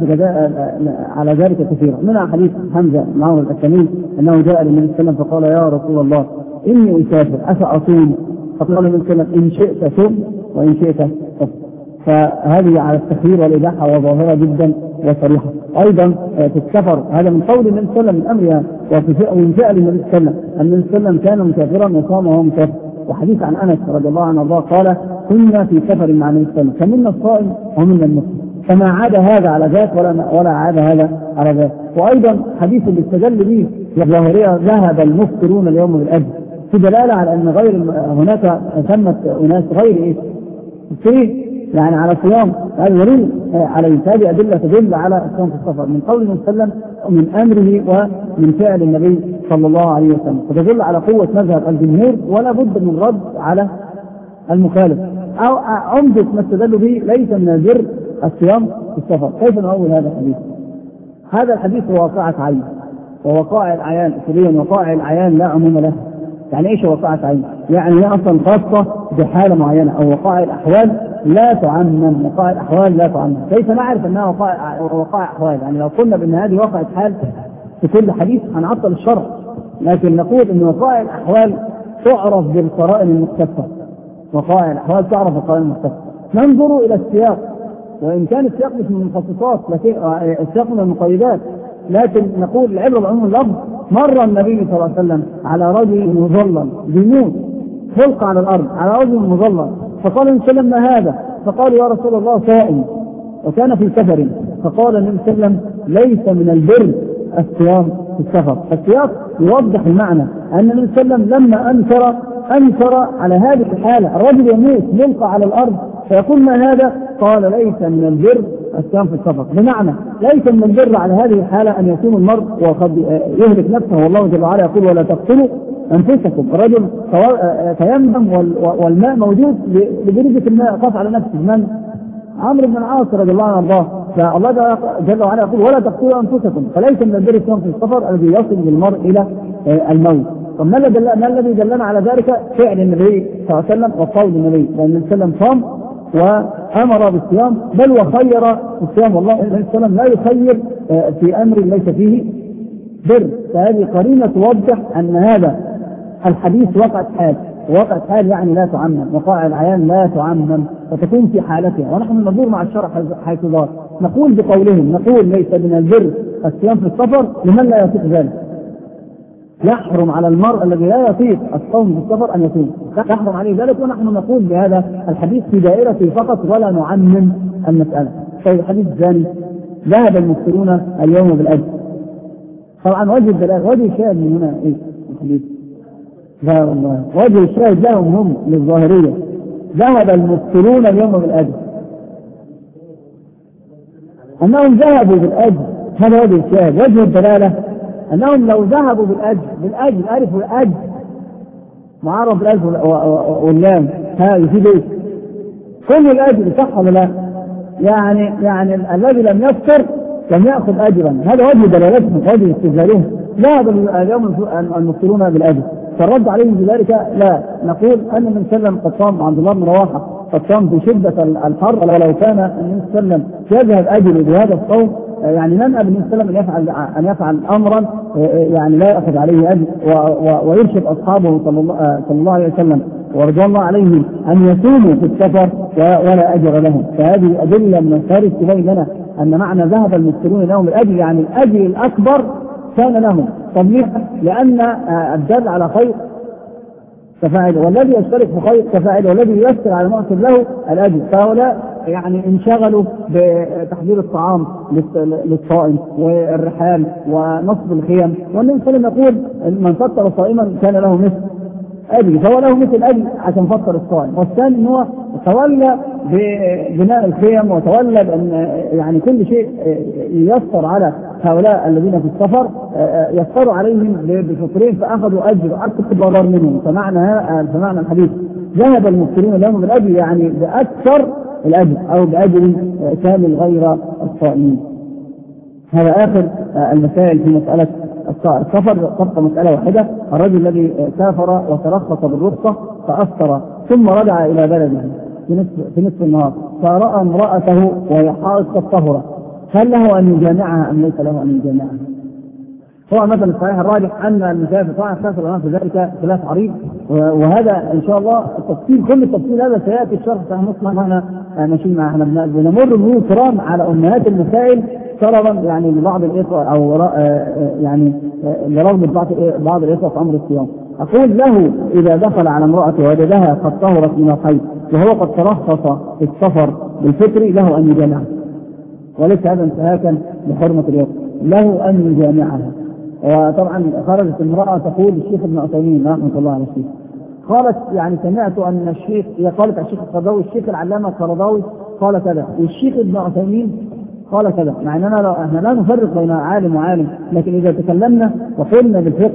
على ذلك كثيرة، منها حديث حمزة معه الأسلمي أنه جاء للنبي صلى الله عليه وسلم فقال يا رسول الله إني أسافر أفأصوم؟ فقال النبي صلى الله عليه وسلم إن شئت صم وإن شئت صم. فهذه على التخيير والإباحة وظاهرة جدا وصريحة. أيضا في السفر هذا من قول النبي صلى الله عليه وسلم من أمرها ومن فعل النبي صلى الله عليه وسلم أن النبي صلى الله عليه وسلم كان مسافرا وصام وهو مسافر. وحديث عن أنس رضي الله عنه وارضاه قال كنا في سفر مع النبي صلى الله عليه وسلم فمنا الصائم ومنا المفطر، فما عاد هذا على ذاك ولا عاد هذا على ذاك. وأيضا حديث اللي استدل به الظاهرية ذهب المفطرون اليوم بالأجر، في دلالة على أن غير هناك ثمة أناس غير إيه يعني على صيام هذا دليل على هذه أدلة تدل على الصيام في السفر من قول النبي صلى الله عليه وسلم ومن أمره ومن فعل النبي صلى الله عليه وسلم، فتدل على قوة مذهب الجمهور ولا بد من رد على المخالف. أو عمدة ما استدلوا به ليس من البر الصيام في السفر. كيف نقول هذا الحديث؟ هذا الحديث هو واقعة عين، ووقائع الأعيان أصوليا وقائع الأعيان لا عموم لها. يعني إيش وقائع عين؟ يعني هي أصلا خاصة بحالة معينة، أو وقائع الأحوال لا تعمم، وقائع الأحوال لا تعمم. كيف نعرف أنها وقائع أحوال؟ يعني لو قلنا بأن هذه وقعت حال في كل حديث هنعطل الشرع، لكن نقول أن وقائع الأحوال تعرف بالقرائن المختصة. وقائع الأحوال تعرف بالقرائن المختصة. ننظر إلى السياق، وإن كان السياق مش من المخصصات لكن السياق من المقيدات، لكن نقول العبرة بعموم اللفظ. مر النبي صلى الله عليه وسلم على رجل مظلل بيموت خلق على الأرض على رجل مظلل، فقال النبي صلى الله عليه وسلم ما هذا؟ فقال يا رسول الله صائم وكان في سفر. فقال النبي صلى الله عليه وسلم ليس من البر الصيام في السفر. السياق يوضح المعنى أن النبي صلى الله عليه وسلم لما أنكر على هذه الحالة، الرجل يموت يلقى على الأرض فيقول ما هذا؟ قال ليس من البر الصيام في السفر، بمعنى ليس من البر على هذه الحالة أن يصوم المرء وقد يهلك نفسه، والله جل وعلا يقول ولا تقتلوا أنفسكم. الرجل تيمم والماء موجود لبرجة الماء قف على نفسه، من؟ عمرو بن العاص رضي الله عنه وارضاه. فالله جل وعلا يقول ولا تقتلوا أنفسكم، فليس من البر الصيام في السفر الذي يصل بالمرء إلى الموت. طب ما الذي دلنا على ذلك؟ فعل النبي صلى الله عليه وسلم وقول النبي، لأن النبي صلى الله عليه وسلم صام وأمر بالصيام بل وخير الصيام، والله النبي صلى الله عليه وسلم لا يخير في أمر ليس فيه بر. فهذه قرينة توضح أن هذا الحديث وقعت حال يعني لا تعمم، وقائع العيان لا تعمم فتكون في حالتها. ونحن ندور مع الشرع حيث دار، نقول بقولهم نقول ليس من البر الصيام في السفر لمن لا يطيق ذلك. يحرم على المرء الذي لا يطيق الصوم في السفر أن يصوم، يحرم عليه ذلك. ونحن نقول بهذا الحديث في دائرته فقط ولا نعمم المسألة. طيب الحديث الثاني ذهب المفطرون اليوم بالأجر. طبعا وجه الشاهد من هنا ايه الحديث؟ لا والله وجه الشاهد لهم هم للظاهرية، ذهب المفطرون اليوم بالأجر، أنهم ذهبوا بالأجر. هذا وجه الشاهد. وجه الدلالة أنهم لو ذهبوا بالأجر ألف والأجر معرف بالألف واللام، ها يفيد ايه؟ كل الأجر صح ولا لا؟ يعني الذي لم يفطر لم يأخذ أجرا. هذا وجه دلالتهم وجه استدلالهم. ذهب اليوم المفطرون بالأجر. فالرد عليهم بذلك لا، نقول أن النبي صلى الله عليه وسلم قد صام، عبد الله بن رواحة قد صام في شدة الحر، ولو كان النبي صلى الله عليه وسلم يذهب أجره بهذا الصوم يعني من أبي النبي صلى الله عليه وسلم أن يفعل أمرا يعني لا يأخذ عليه أجر، ويرشد أصحابه صلى الله عليه وسلم ورضي الله عليهم أن يصوموا في السفر ولا أجر لهم. فهذه أدلة من الخارج تبين لنا أن معنى ذهب المفطرون لهم الأجر يعني الأجر الأكبر كان لهم. طب لأن الدل على خير كفاعل، والذي يشترك في خير كفاعل، والذي ييسر على مؤثر له الأجر. فهؤلاء يعني انشغلوا بتحضير الطعام للصائم والرحال ونصب الخيم، والنبي صلى الله عليه وسلم يقول من فطر صائما كان له مثل أجر، فهو له مثل أجر عشان فطر الصائم. والثاني ان هو تولى ببناء الخيم وتولى بأن يعني كل شيء ييسر على هؤلاء الذين في السفر، يسروا عليهم بفطرين فأخذوا أجر أكبر منهم. فمعنى الحديث ذهب المفطرون لهم بالأجر يعني بأكثر الأجر أو بأجر كامل غير الصائمين. هذا آخر المسائل في مسألة السفر. تبقى مسألة واحدة، الرجل الذي سافر وترخص بالرخصة فأفطر ثم رجع إلى بلده في نصف النهار فرأى امرأته وهي حائض قد طهرت، هل له أن يجامعها أم ليس له أن يجامعها؟ هو مثلا الصحيح الراجح أن المسافر طبعا خسر الآن في ذلك خلاف عريض، وهذا إن شاء الله التفصيل كل التفصيل هذا سيأتي الشرح سنصنع معنا ماشيين مع احنا بنمر مرور كرام على أمهات المسائل طلبا يعني لبعض الإخوة أو يعني لرغبة بعض الإخوة في أمر الصيام. أقول له إذا دخل على امرأته وجدها قد طهرت من الحيض وهو قد ترخص في السفر بالفطر له أن يجامعها، وليس هذا انتهاكا لحرمة اليوم، له أن يجامعها. وطبعا خرجت امرأة تقول الشيخ ابن عثيمين رحمة الله على الشيخ، قالت يعني سمعت أن الشيخ، هي قالت الشيخ القرضاوي الشيخ العلامة القرضاوي قال كذا والشيخ ابن عثيمين قال كذا، مع أننا احنا لا نفرق بين عالم وعالم، لكن إذا تكلمنا وقلنا بالفقه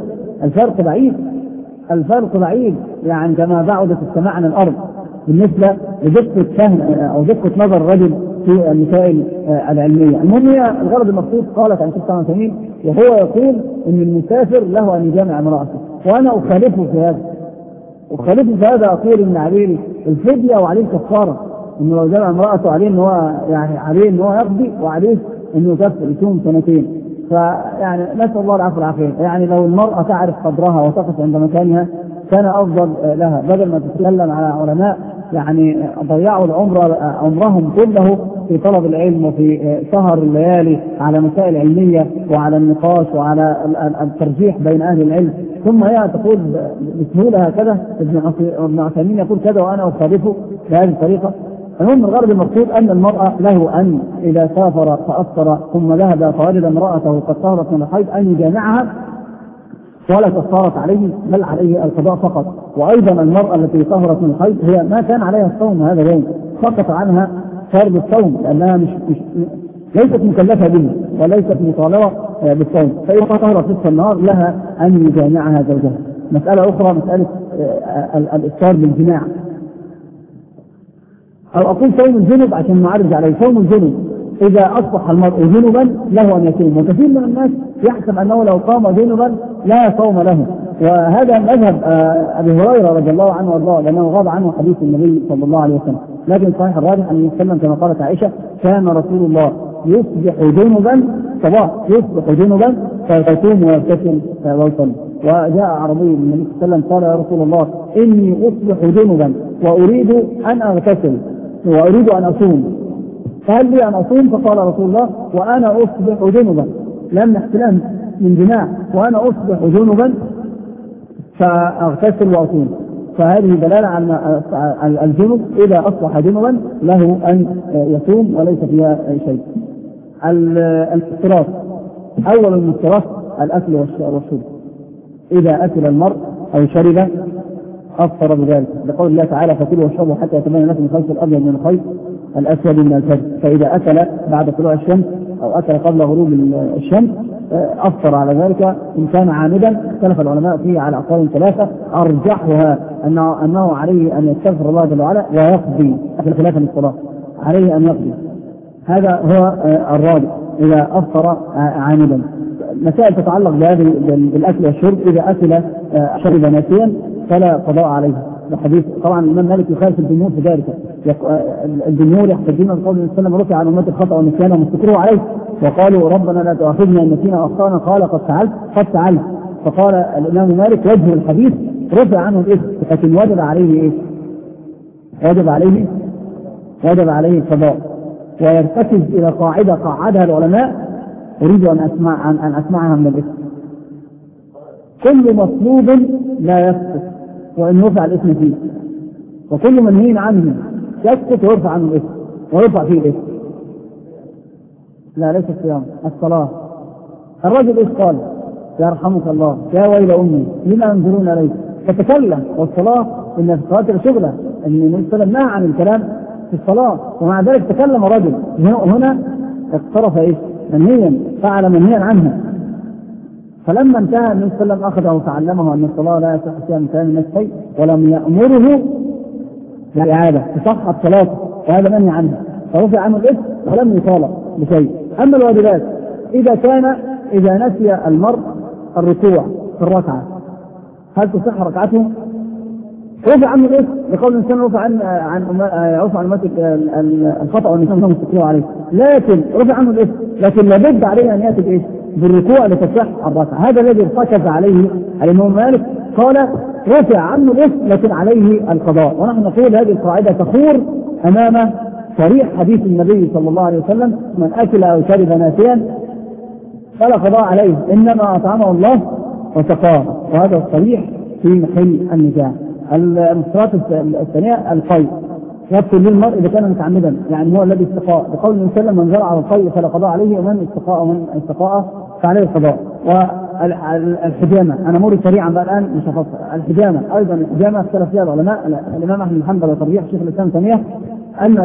الفرق بعيد يعني كما بعدت السماء عن الأرض بالنسبة لدقة فهم أو دقة نظر الرجل في المسائل العلمية. المهم هي الغرض المقصود قالت عن شيخ ابن عثيمين وهو يقول أن المسافر له أن يجامع امرأته، وأنا أخالفه في هذا أقول أن عليه الفدية وعليه الكفارة، إنه لو جمع امرأته عليه إنه هو يعني عليه إنه هو يقضي وعليه إنه يكفر يصوم سنتين. فيعني نسأل الله العفو والعافية. يعني لو المرأة تعرف قدرها وتقف عند مكانها كان أفضل لها، بدل ما تتكلم على علماء يعني ضيعوا عمرهم كله في طلب العلم وفي سهر الليالي على مسائل علمية وعلى النقاش وعلى الترجيح بين أهل العلم، ثم هي تقول بسهولة هكذا. ابن عثيمين يقول كذا وأنا أخالفه بهذه الطريقة. المهم الغرض المقصود أن المرأة له أن إذا سافر فأفطر ثم ذهب فوجد امرأته قد طهرت من الحيض أن يجامعها ولا تفطرت عليه، بل عليه القضاء فقط. وأيضا المرأة التي طهرت من الحيض هي ما كان عليها الصوم هذا اليوم، سقط عنها فرض الصوم لأنها ليست مكلفة به وليست مطالبة بالصوم، فإذا طهرت نصف النهار لها أن يجامعها زوجها. مسألة أخرى مسألة الإفطار بالجماع، أو أقول صوم الجنب عشان نعرج عليه. صوم الجنب إذا أصبح المرء جنبا له أن يصوم، وكثير من الناس يحسب أنه لو قام جنبا لا صوم له، وهذا مذهب أبي هريرة رضي الله عنه وارضاه لأنه غاب عنه حديث النبي صلى الله عليه وسلم. لكن صحيح الراجح أن يتكلم كما قالت عائشة كان رسول الله يصبح جنبا صباح يصبح جنبا فيصوم ويغتسل ويصلي. وجاء عربي من النبي صلى الله عليه وسلم قال يا رسول الله إني أصبح جنبا وأريد أن أغتسل وأريد أن أصوم، فهل لي أن أصوم؟ فقال رسول الله وأنا أصبح جنبا، لم احتلام من جماع، وأنا أصبح جنبا فأغتسل وأصوم. فهذه دلالة على الجنب إذا أصبح جنبا له أن يصوم وليس فيها شيء. المفطرات، أول المفطرات الأكل والشرب، إذا أكل المرء أو شرب أفطر بذلك، لقول الله تعالى فكلوا واشربوا حتى يتبين لكم الخيط الأبيض من الخيط الأسود من الفجر. فإذا أكل بعد طلوع الشمس أو أكل قبل غروب الشمس أفطر على ذلك إن كان عامدا. اختلف العلماء فيه على أقوال ثلاثة، أرجحها أنه عليه أن يستغفر الله جل وعلا ويقضي خلافا للصلاة، عليه أن يقضي. هذا هو الرابع إذا أفطر عامدا. مسائل تتعلق بالأكل والشرب، إذا أكل شرب ناسيا فلا قضاء عليه. الحديث طبعا الإمام مالك يخالف الجمهور في ذلك، الجمهور يحتجون بقول النبي صلى الله عليه وسلم رفع عن أمة الخطأ والنسيان ومستكره عليه، وقالوا ربنا لا تؤاخذنا إن نسينا وأخطأنا، قال قد فعلت. فقال الإمام مالك وجه الحديث رفع عنه الإثم، لكن وجب عليه إيه؟ وجب عليه القضاء. ويرتكز إلى قاعدة قاعدها العلماء أريد أن أسمعها من الإثم: كل مطلوب لا يسقط وإن يرفع الإثم فيه، وكل منهي عنه يسقط ويرفع عنه الإثم ويرفع فيه الإثم. لا، ليس الصيام، الصلاة. الرجل إيش قال؟ يرحمك الله يا ويل أمي لما ينظرون إليك، فتكلم. والصلاة إن في الصلاة شغلة، أن النبي صلى الله عليه وسلم نهى عن الكلام في الصلاة، ومع ذلك تكلم رجل هنا اقترف إيش؟ منهيا، فعل منهيا عنه. فلما انتهى النبي صلى الله عليه وسلم أخذه فعلمه أن الصلاة لا يصح فيها من كلام الناس شيء، ولم يأمره بالإعادة تصحت صلاته، وهذا منهي عنه، فرفع عنه الإثم ولم يطالب بشيء. أما الواجبات، إذا نسي المرء الركوع في الركعة هل تصح ركعته؟ رفع عنه الإثم، لقول الإنسان رفع عن الخطأ والنسيان مستقيم عليه، لكن رفع عنه الإثم، لكن لابد عليه أن يأتي بإيش؟ بالركوع لتصح الركعة. هذا الذي ارتكز عليه الإمام مالك، قال رفع عنه الإثم لكن عليه القضاء. ونحن نقول هذه القاعدة تخور أمام صريح حديث النبي صلى الله عليه وسلم: من أكل أو شرب ناسيا فلا قضاء عليه، إنما أطعمه الله وسقاه. وهذا الصريح في محل النزاع. المفطرات الثانية القيء، يبطل للمرء إذا كان متعمدا، يعني هو الذي استقاء، بقول النبي صلى الله عليه وسلم: من زرع على القيء فلا قضاء عليه، ومن استقاء فعليه القضاء. والحجامة أنا مر سريعا بقى الآن مش هفصل. الحجامة أيضا، الحجامة اختلف فيها العلماء. الإمام أحمد بن حنبل وترجيح شيخ الإسلام تيمية أن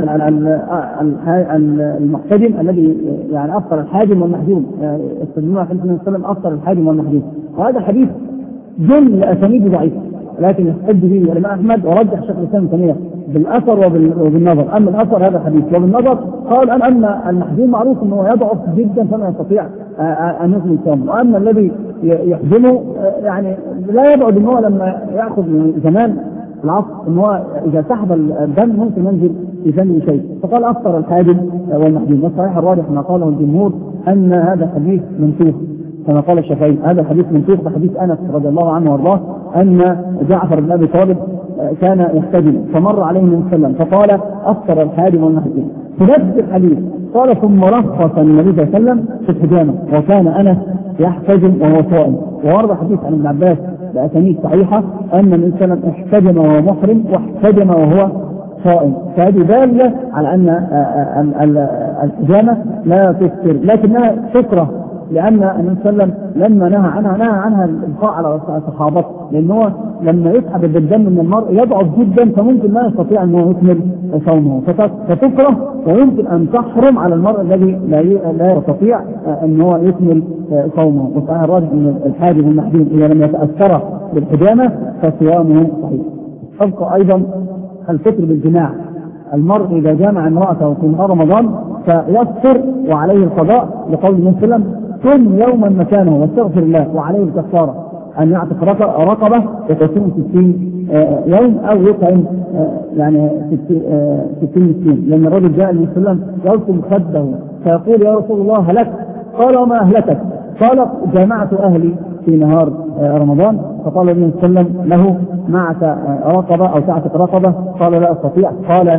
المحتجم الذي يعني أفطر الحاجم والمحجوم، يستدلون حديث النبي صلى الله عليه وسلم أفطر الحاجم والمحجوم، وهذا حديث جل أسانيده ضعيف، لكن يحتج به الإمام أحمد ورجح شيخ الإسلام تيمية بالأثر وبالنظر. أما الأثر هذا الحديث، وبالنظر قال أن المحجوم معروف أنه يضعف جدا فما يستطيع أن يكمل صومه، وأما الذي يحجمه يعني لا يبعد أنه لما يأخذ زمان العصر أنه إذا سحب الدم ممكن ينزل في ذنب شيء، فقال أفطر الحاجم والمحجوم. والصحيح الراجح ما قاله الجمهور أن هذا حديث منسوخ، كما قال الشافعي هذا حديث منسوخ بحديث أنس رضي الله عنه وارضاه أن جعفر بن أبي طالب كان يحتجم فمر عليه النبي صلى الله عليه وسلم فقال أفطر الحاجم والمحجم. في نفس الحديث قال ثم رخص النبي صلى الله عليه وسلم في الحجامة وكان أنس يحتجم وهو صائم. وورد حديث عن ابن عباس بأسانيد صحيحة أن النبي صلى الله عليه وسلم احتجم وهو محرم واحتجم وهو صائم. فهذه دالة على أن الحجامة لا تفطر لكنها تكره، لأن النبي صلى الله عليه وسلم لما نهى عنها الإلقاء على صحابته، لأنه لما يسحب الدم من المرء يضعف جدا فممكن لا يستطيع أنه يكمل صومه، فتكره ويمكن أن تحرم على المرء الذي لا يستطيع أنه يكمل صومه. وصحيح الراجح أن الحاجم والمحجوم إذا لم يتأثر بالحجامة فصيامه صحيح. أبقى أيضا الفطر بالجماع. المرء إذا جامع امرأته في نهار رمضان فيفطر وعليه القضاء لقول النبي صلى الله عليه وسلم ثم يوما مكانه واستغفر الله وعليه الكفارة أن يعتق رقبة وتصوم 60 يوم أو يطعم يعني 60 مسكين. لأن الرجل جاء النبي صلى الله عليه وسلم يلطم خده فيقول يا رسول الله هلكت. قال وما أهلكت؟ قال جامعت أهلي في نهار رمضان. فقال النبي صلى الله عليه وسلم له معك رقبة أو تعتق رقبة؟ قال لا أستطيع. قال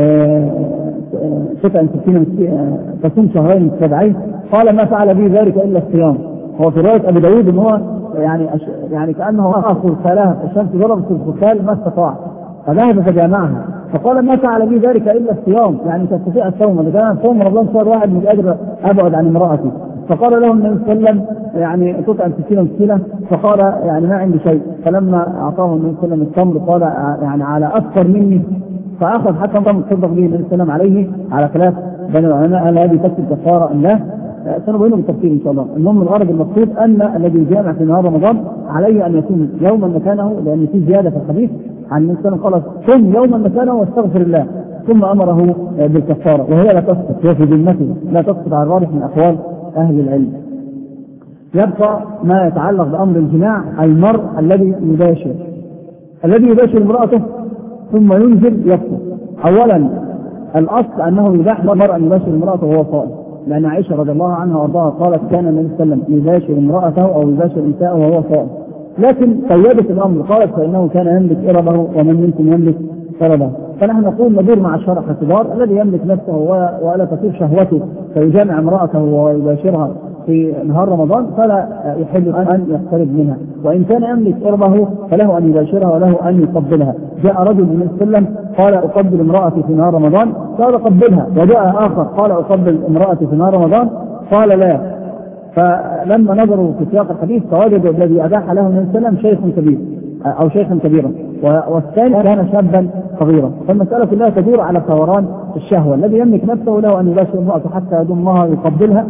ستة 60 تصوم شهرين متتابعين. قال ما فعل به ذلك إلا الصيام. هو في رواية أبي داود إن هو يعني كأنه أخذ خلالها الشمس ضربت الخلال ما استطاع فذهب فجامعها. فقال ما فعل به ذلك إلا الصيام، يعني تستطيع الصوم. إذا كان صوم رمضان شهر واحد من أجل أبعد عن امرأتي. فقال له النبي صلى الله عليه وسلم يعني تطعم 60 مسكينة؟ فقال يعني ما عندي شيء. فلما أعطاه النبي صلى الله عليه وسلم التمر قال يعني على أكثر مني، فأخذ حتى نظام تصدق به النبي صلى الله عليه وسلم عليه على خلاف بين العلماء هل هذه تكتب كفارة أم لا؟ سنبينه بالتفصيل إن شاء الله. المهم الغرض المقصود أن الذي جامع في نهار رمضان عليه أن يكون يوما مكانه، لأن في زيادة في الحديث عن النبي صلى الله عليه وسلم قال ثم يوما مكانه واستغفر الله، ثم أمره بالكفارة وهي لا تسقط، هي في ذمته لا تسقط على الراجح من أقوال أهل العلم. يبقى ما يتعلق بأمر الجماع. المرء الذي يباشر امرأته ثم ينزل يفطر. أولا الأصل أنه يباح المرء أن يباشر امرأته وهو صائم، لأن عائشة رضي الله عنها وارضاها قالت كان النبي صلى الله عليه وسلم يباشر امرأته أو يباشر نساءه وهو صائم، لكن قيدت الأمر قالت فإنه كان يملك إربه ومن منكم يملك إربه. فنحن نقول ندور مع الشرع اعتبار الذي يملك نفسه ولا تثير شهوته فيجامع امرأته ويباشرها في نهار رمضان فلا يحل أن يقترب منها، وإن كان يملك إربه فله أن يباشرها وله أن يقبلها. جاء رجل من النبي صلى الله عليه وسلم قال أقبل امرأتي في نهار رمضان، قال قبلها. وجاء آخر قال أقبل امرأتي في نهار رمضان، قال لا. فلما نظروا في سياق الحديث فوجدوا الذي أباح له النبي صلى الله عليه وسلم شيخ كبير أو شيخا كبيرا، والثاني كان شابا صغيرا. فالمسألة كلها تدور على ثوران الشهوة. الذي يملك نفسه له أن يباشر امرأته حتى يضمها ويقبلها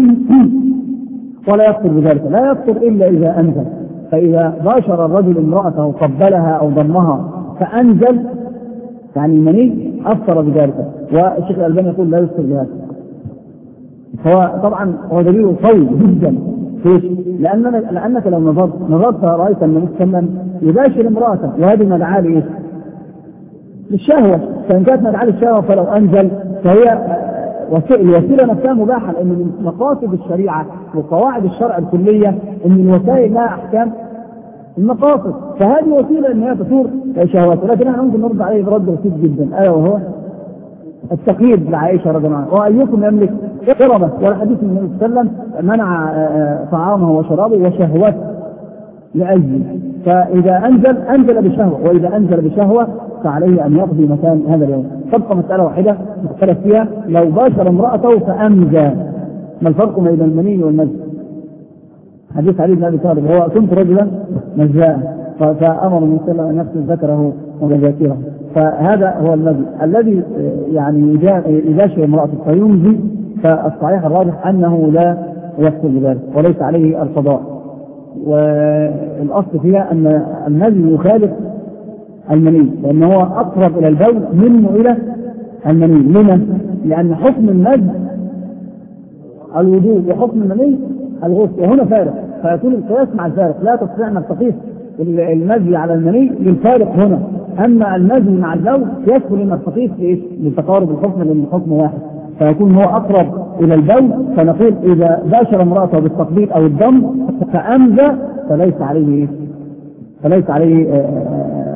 ولا يقتل بذلك، لا يقتل إلا إذا أنزل. فإذا باشر الرجل امرأته قبلها أو ضمها فأنزل يعني مني أفطر بذلك. والشيخ الألباني يقول لا يفطر بهذا. هو طبعا هو دليل قوي جدا. لأنك لو نظرت رأيت أن النبي صلى الله عليه وسلم يباشر امرأته وهذه مدعاة لإيه؟ للشهوة. فإن كانت مدعاة للشهوة فلو أنزل فهي الوسيلة نفسها مباحة، لأن من مقاصد الشريعة وقواعد الشرع الكلية أن الوسائل لها أحكام المقاصد، فهذه وسيلة أنها تثور شهوات. لكن احنا ممكن نرد عليه برد بسيط جدا، وهو التقييد لعائشة رضي الله عنها وأيكم يملك قربة، والحديث من النبي صلى الله عليه وسلم منع طعامه وشرابه وشهوته لأجله. فإذا أنزل بشهوة، وإذا أنزل بشهوة فعليه أن يقضي مكان هذا اليوم. تبقى مسألة واحدة مختلف فيها، لو باشر امرأته فأمزى، ما الفرق بين المني والمزي؟ حديث علي بن أبي طالب هو كنت رجلا مزاء فأمر من صلى الله عليه وسلم ذكره وذاكره. فهذا هو الذي يعني يباشر امرأته فيمزي، فالصحيح الراجح أنه لا يقتل بذلك وليس عليه القضاء. والأصل فيها أن المزي يخالف المني، لأنه هو أقرب إلى البول منه إلى المني. لمن؟ لأن حكم المزي الوضوء وحكم المني الغسل، وهنا فارق، فيكون القياس مع الفارق. لا تستطيع أن تقيس المزي على المني للفارق هنا، أما المزي مع البول يسهل أن تقيس لتقارب الحكم، لأن الحكم واحد، فيكون هو أقرب إلى البول. فنقول إذا باشر امرأته بالتقبيل أو الضم فأمزى فليس عليه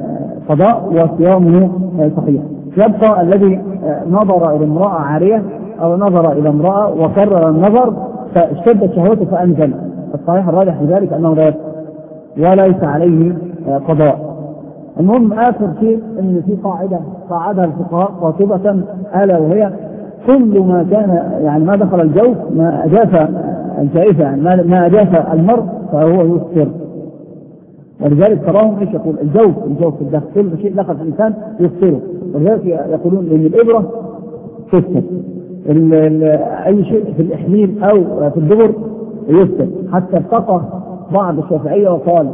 قضاء وصيامه صحيح. يبقى الذي نظر إلى امرأة عارية أو نظر إلى امرأة وكرر النظر فاشتدت شهوته فأنزل، الصحيح الراجح في ذلك أنه لا يكفر وليس عليه قضاء. المهم آخر شيء أن في قاعدة الفقهاء قاطبة ألا وهي كل ما كان يعني ما دخل الجوف ما أجاف الجائفة يعني ما أجاف المرء فهو يفطر. ولذلك تراهم ايش يقول الجوف في الداخل كل شيء دخل في الإنسان يفطره. ولذلك يقولون ان الإبرة تفطر، أي شيء في الإحليل أو في الدبر يفطر. حتى ارتقى بعض الشافعية وقال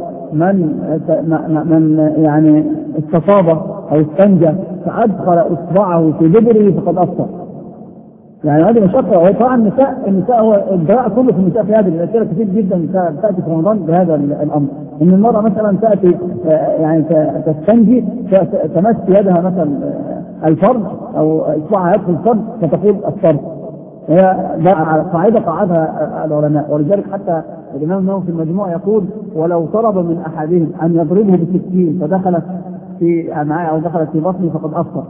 من يعني استصاب أو استنجى فأدخل إصبعه في دبره فقد أفطر. يعني هذه مشقة. وطبعا النساء هو الدراء كله في النساء في هذه الأسئلة كثير جدا تأتي في رمضان بهذا الأمر. إن المرأة مثلا تأتي يعني تستنجي تمس يدها مثلا الفرج أو إصبعها يدخل الفرج فتقول الفرج. هي قاعدة قاعدها العلماء. ولذلك حتى الإمام النووي في المجموع يقول ولو طلب من أحدهم أن يضربه بالسكين فدخلت في أمعاء أو دخلت في بطنه فقد أفطر.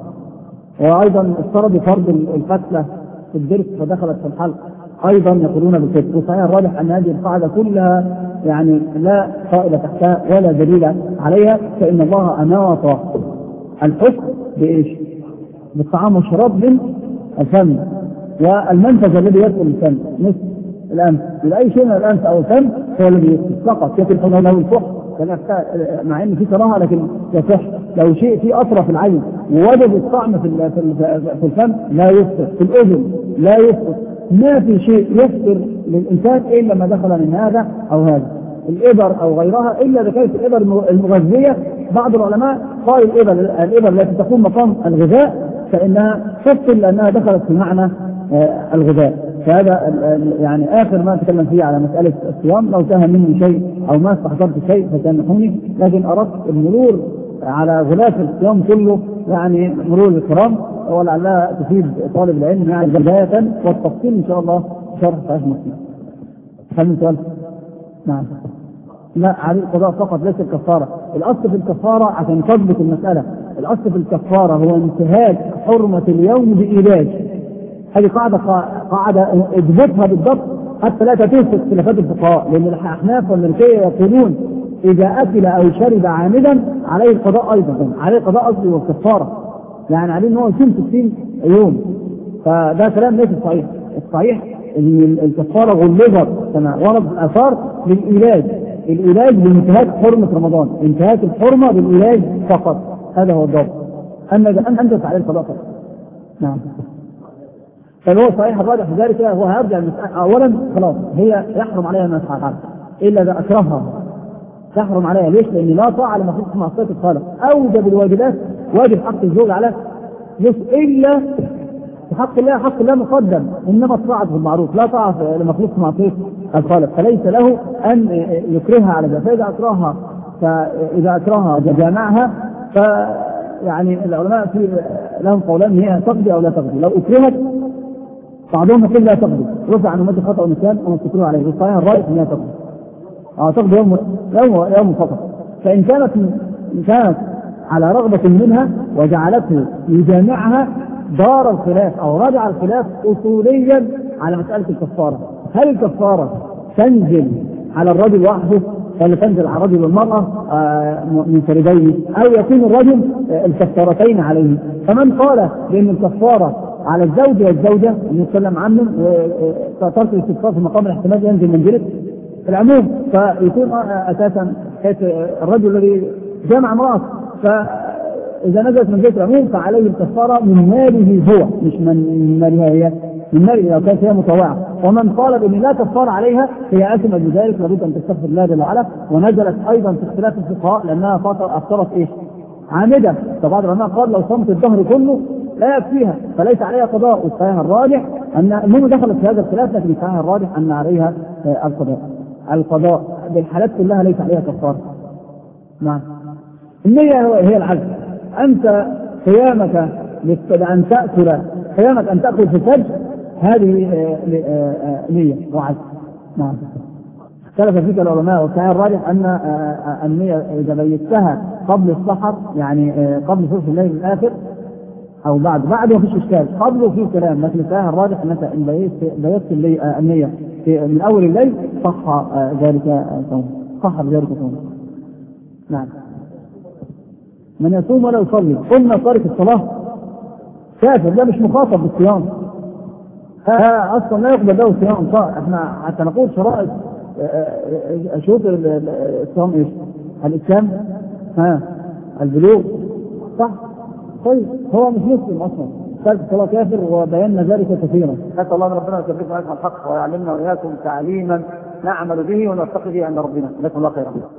وأيضا افترض فرض الفتلة في الدرس فدخلت في الحلق أيضا يقولون بالكفر. وصحيح الراجح أن هذه القاعدة كلها يعني لا قائل تحتها ولا دليل عليها، فإن الله أناط الحكم بإيش؟ بالطعام والشراب من الفم والمنفذ الذي يدخل الفم مثل الأنف. لأي شيء من الأنف أو الفم هو الذي يدخل فقط. يدخل له الفحش مع ان في كراهه لكن يصح. لو شيء في اطرف العين ووجد الطعم في الفم لا يفطر، في الاذن لا يفطر. ما في شيء يفطر للانسان الا ما دخل من هذا او هذا، الابر او غيرها، الا اذا كانت الابر المغذيه. بعض العلماء قال الابر التي تقوم مقام الغذاء فانها تفطر لانها دخلت في معنى الغذاء. فهذا يعني آخر ما أتكلم فيه على مسألة الصيام. لو تاه مني شيء أو ما استحضرت شيء فسامحوني، لكن أردت المرور على غلاف الصيام كله يعني مرور الكرام ولعلها تفيد طالب العلم يعني بداية والتفصيل إن شاء الله شرح صحيح مسلم. هل من سؤال؟ نعم. لا عليه القضاء فقط ليس الكفارة. الأصل في الكفارة عشان تضبط المسألة، الأصل في الكفارة هو انتهاك حرمة اليوم بإيلاج. هذه قاعدة اضبطها بالضبط حتى لا تتوسط خلافات الفقهاء. لأن الأحناف والمالكية يقولون إذا أكل أو شرب عامدا عليه القضاء أيضا، عليه القضاء أصلي والكفارة، يعني عليه أنه يصوم 60 يوم. فده كلام ليس صحيح. الصحيح أن الكفارة غلظت كما ورد في الآثار بالإيلاج، الإيلاج بانتهاك حرمة رمضان، انتهاك الحرمة بالإيلاج فقط، هذا هو الضابط. أما إذا أنت عليه القضاء فقط. نعم. فهو صحيح الراجح في ذلك هو هيرجع المسألة. أولا خلاص هي يحرم عليها ما تفعل إلا إذا أكرهها، تحرم عليها. ليش؟ لأن لا طاعة لمخلوق معصية الخالق. أوجب الواجبات واجب حق الزوج على إلا حق الله، حق الله مقدم، إنما الطاعة في المعروف، لا طاعة لمخلوق معصية الخالق، فليس له أن يكرهها على ذلك. فإذا أكرهها جامعها يعني العلماء في لهم قولان هي تقضي أو لا تقضي. لو أكرهت بعضهم يقول لا تقضي، رفع عن مد خطأ ونسيان وما تكرهوا عليه، والصحيح الراجح أنها تقضي. تقضي يوم فقط. فإن كانت على رغبة منها وجعلته يجامعها دار الخلاف أو رجع الخلاف أصوليا على مسألة الكفارة. هل الكفارة تنزل على الرجل وحده ولا تنزل على الرجل والمرأة منفردين، أو يكون الرجل الكفارتين عليه؟ فمن قال بأن الكفارة على الزوج والزوجة نتكلم عنه وترك الاستغفار في مقام الاحتمال ينزل منزلة العموم، فيكون أساسا الرجل الذي جامع امرأة فإذا نزلت منزلة العموم فعليه الكفارة من ماله هو مش من مالها هي، من ماله لو كانت هي مطوعة. ومن قال بأن لا كفار عليها هي آثمة بذلك لابد أن تستغفر الله جل وعلا. ونزلت أيضا في اختلاف الفقهاء لأنها أفطرت إيش؟ عامدة. فبعض العلماء قال لو صمت الظهر كله لا يكفيها فليس عليها قضاء. والصحيح الراجح أن المهم دخلت في هذا الخلاف، لكن الصحيح الراجح أن عليها القضاء بالحالات كلها ليس عليها كفارة. نعم. النية هي العزم. أنت صيامك أن تأكل في الفجر هذه نية وعزم. نعم. اختلف فيك العلماء، والصحيح الراجح أن النية إذا بيتها قبل السحر يعني قبل ثلث الليل الآخر أو بعد ما فيش إشكال، قبله فيه كلام، لكن الصحيح الراجح أنك إن بيت النية من أول الليل صح ذلك صوم. نعم. من يصوم ولا يصلي قلنا تارك الصلاة كافر، ده مش مخاطب بالصيام، أصلا لا يقبل له صيام. احنا حتى نقول شرائط شروط الصيام ايش؟ الإسلام، البلوغ، صح؟ طيب هو مش مسلم أصلا، تارك الصلاة كافر، وبينا ذلك كثيرا. حتى الله ربنا يثبتنا على الحق ويعلمنا وإياكم تعليما نعمل به ونتقي به عند ربنا. جزاكم الله خيرا.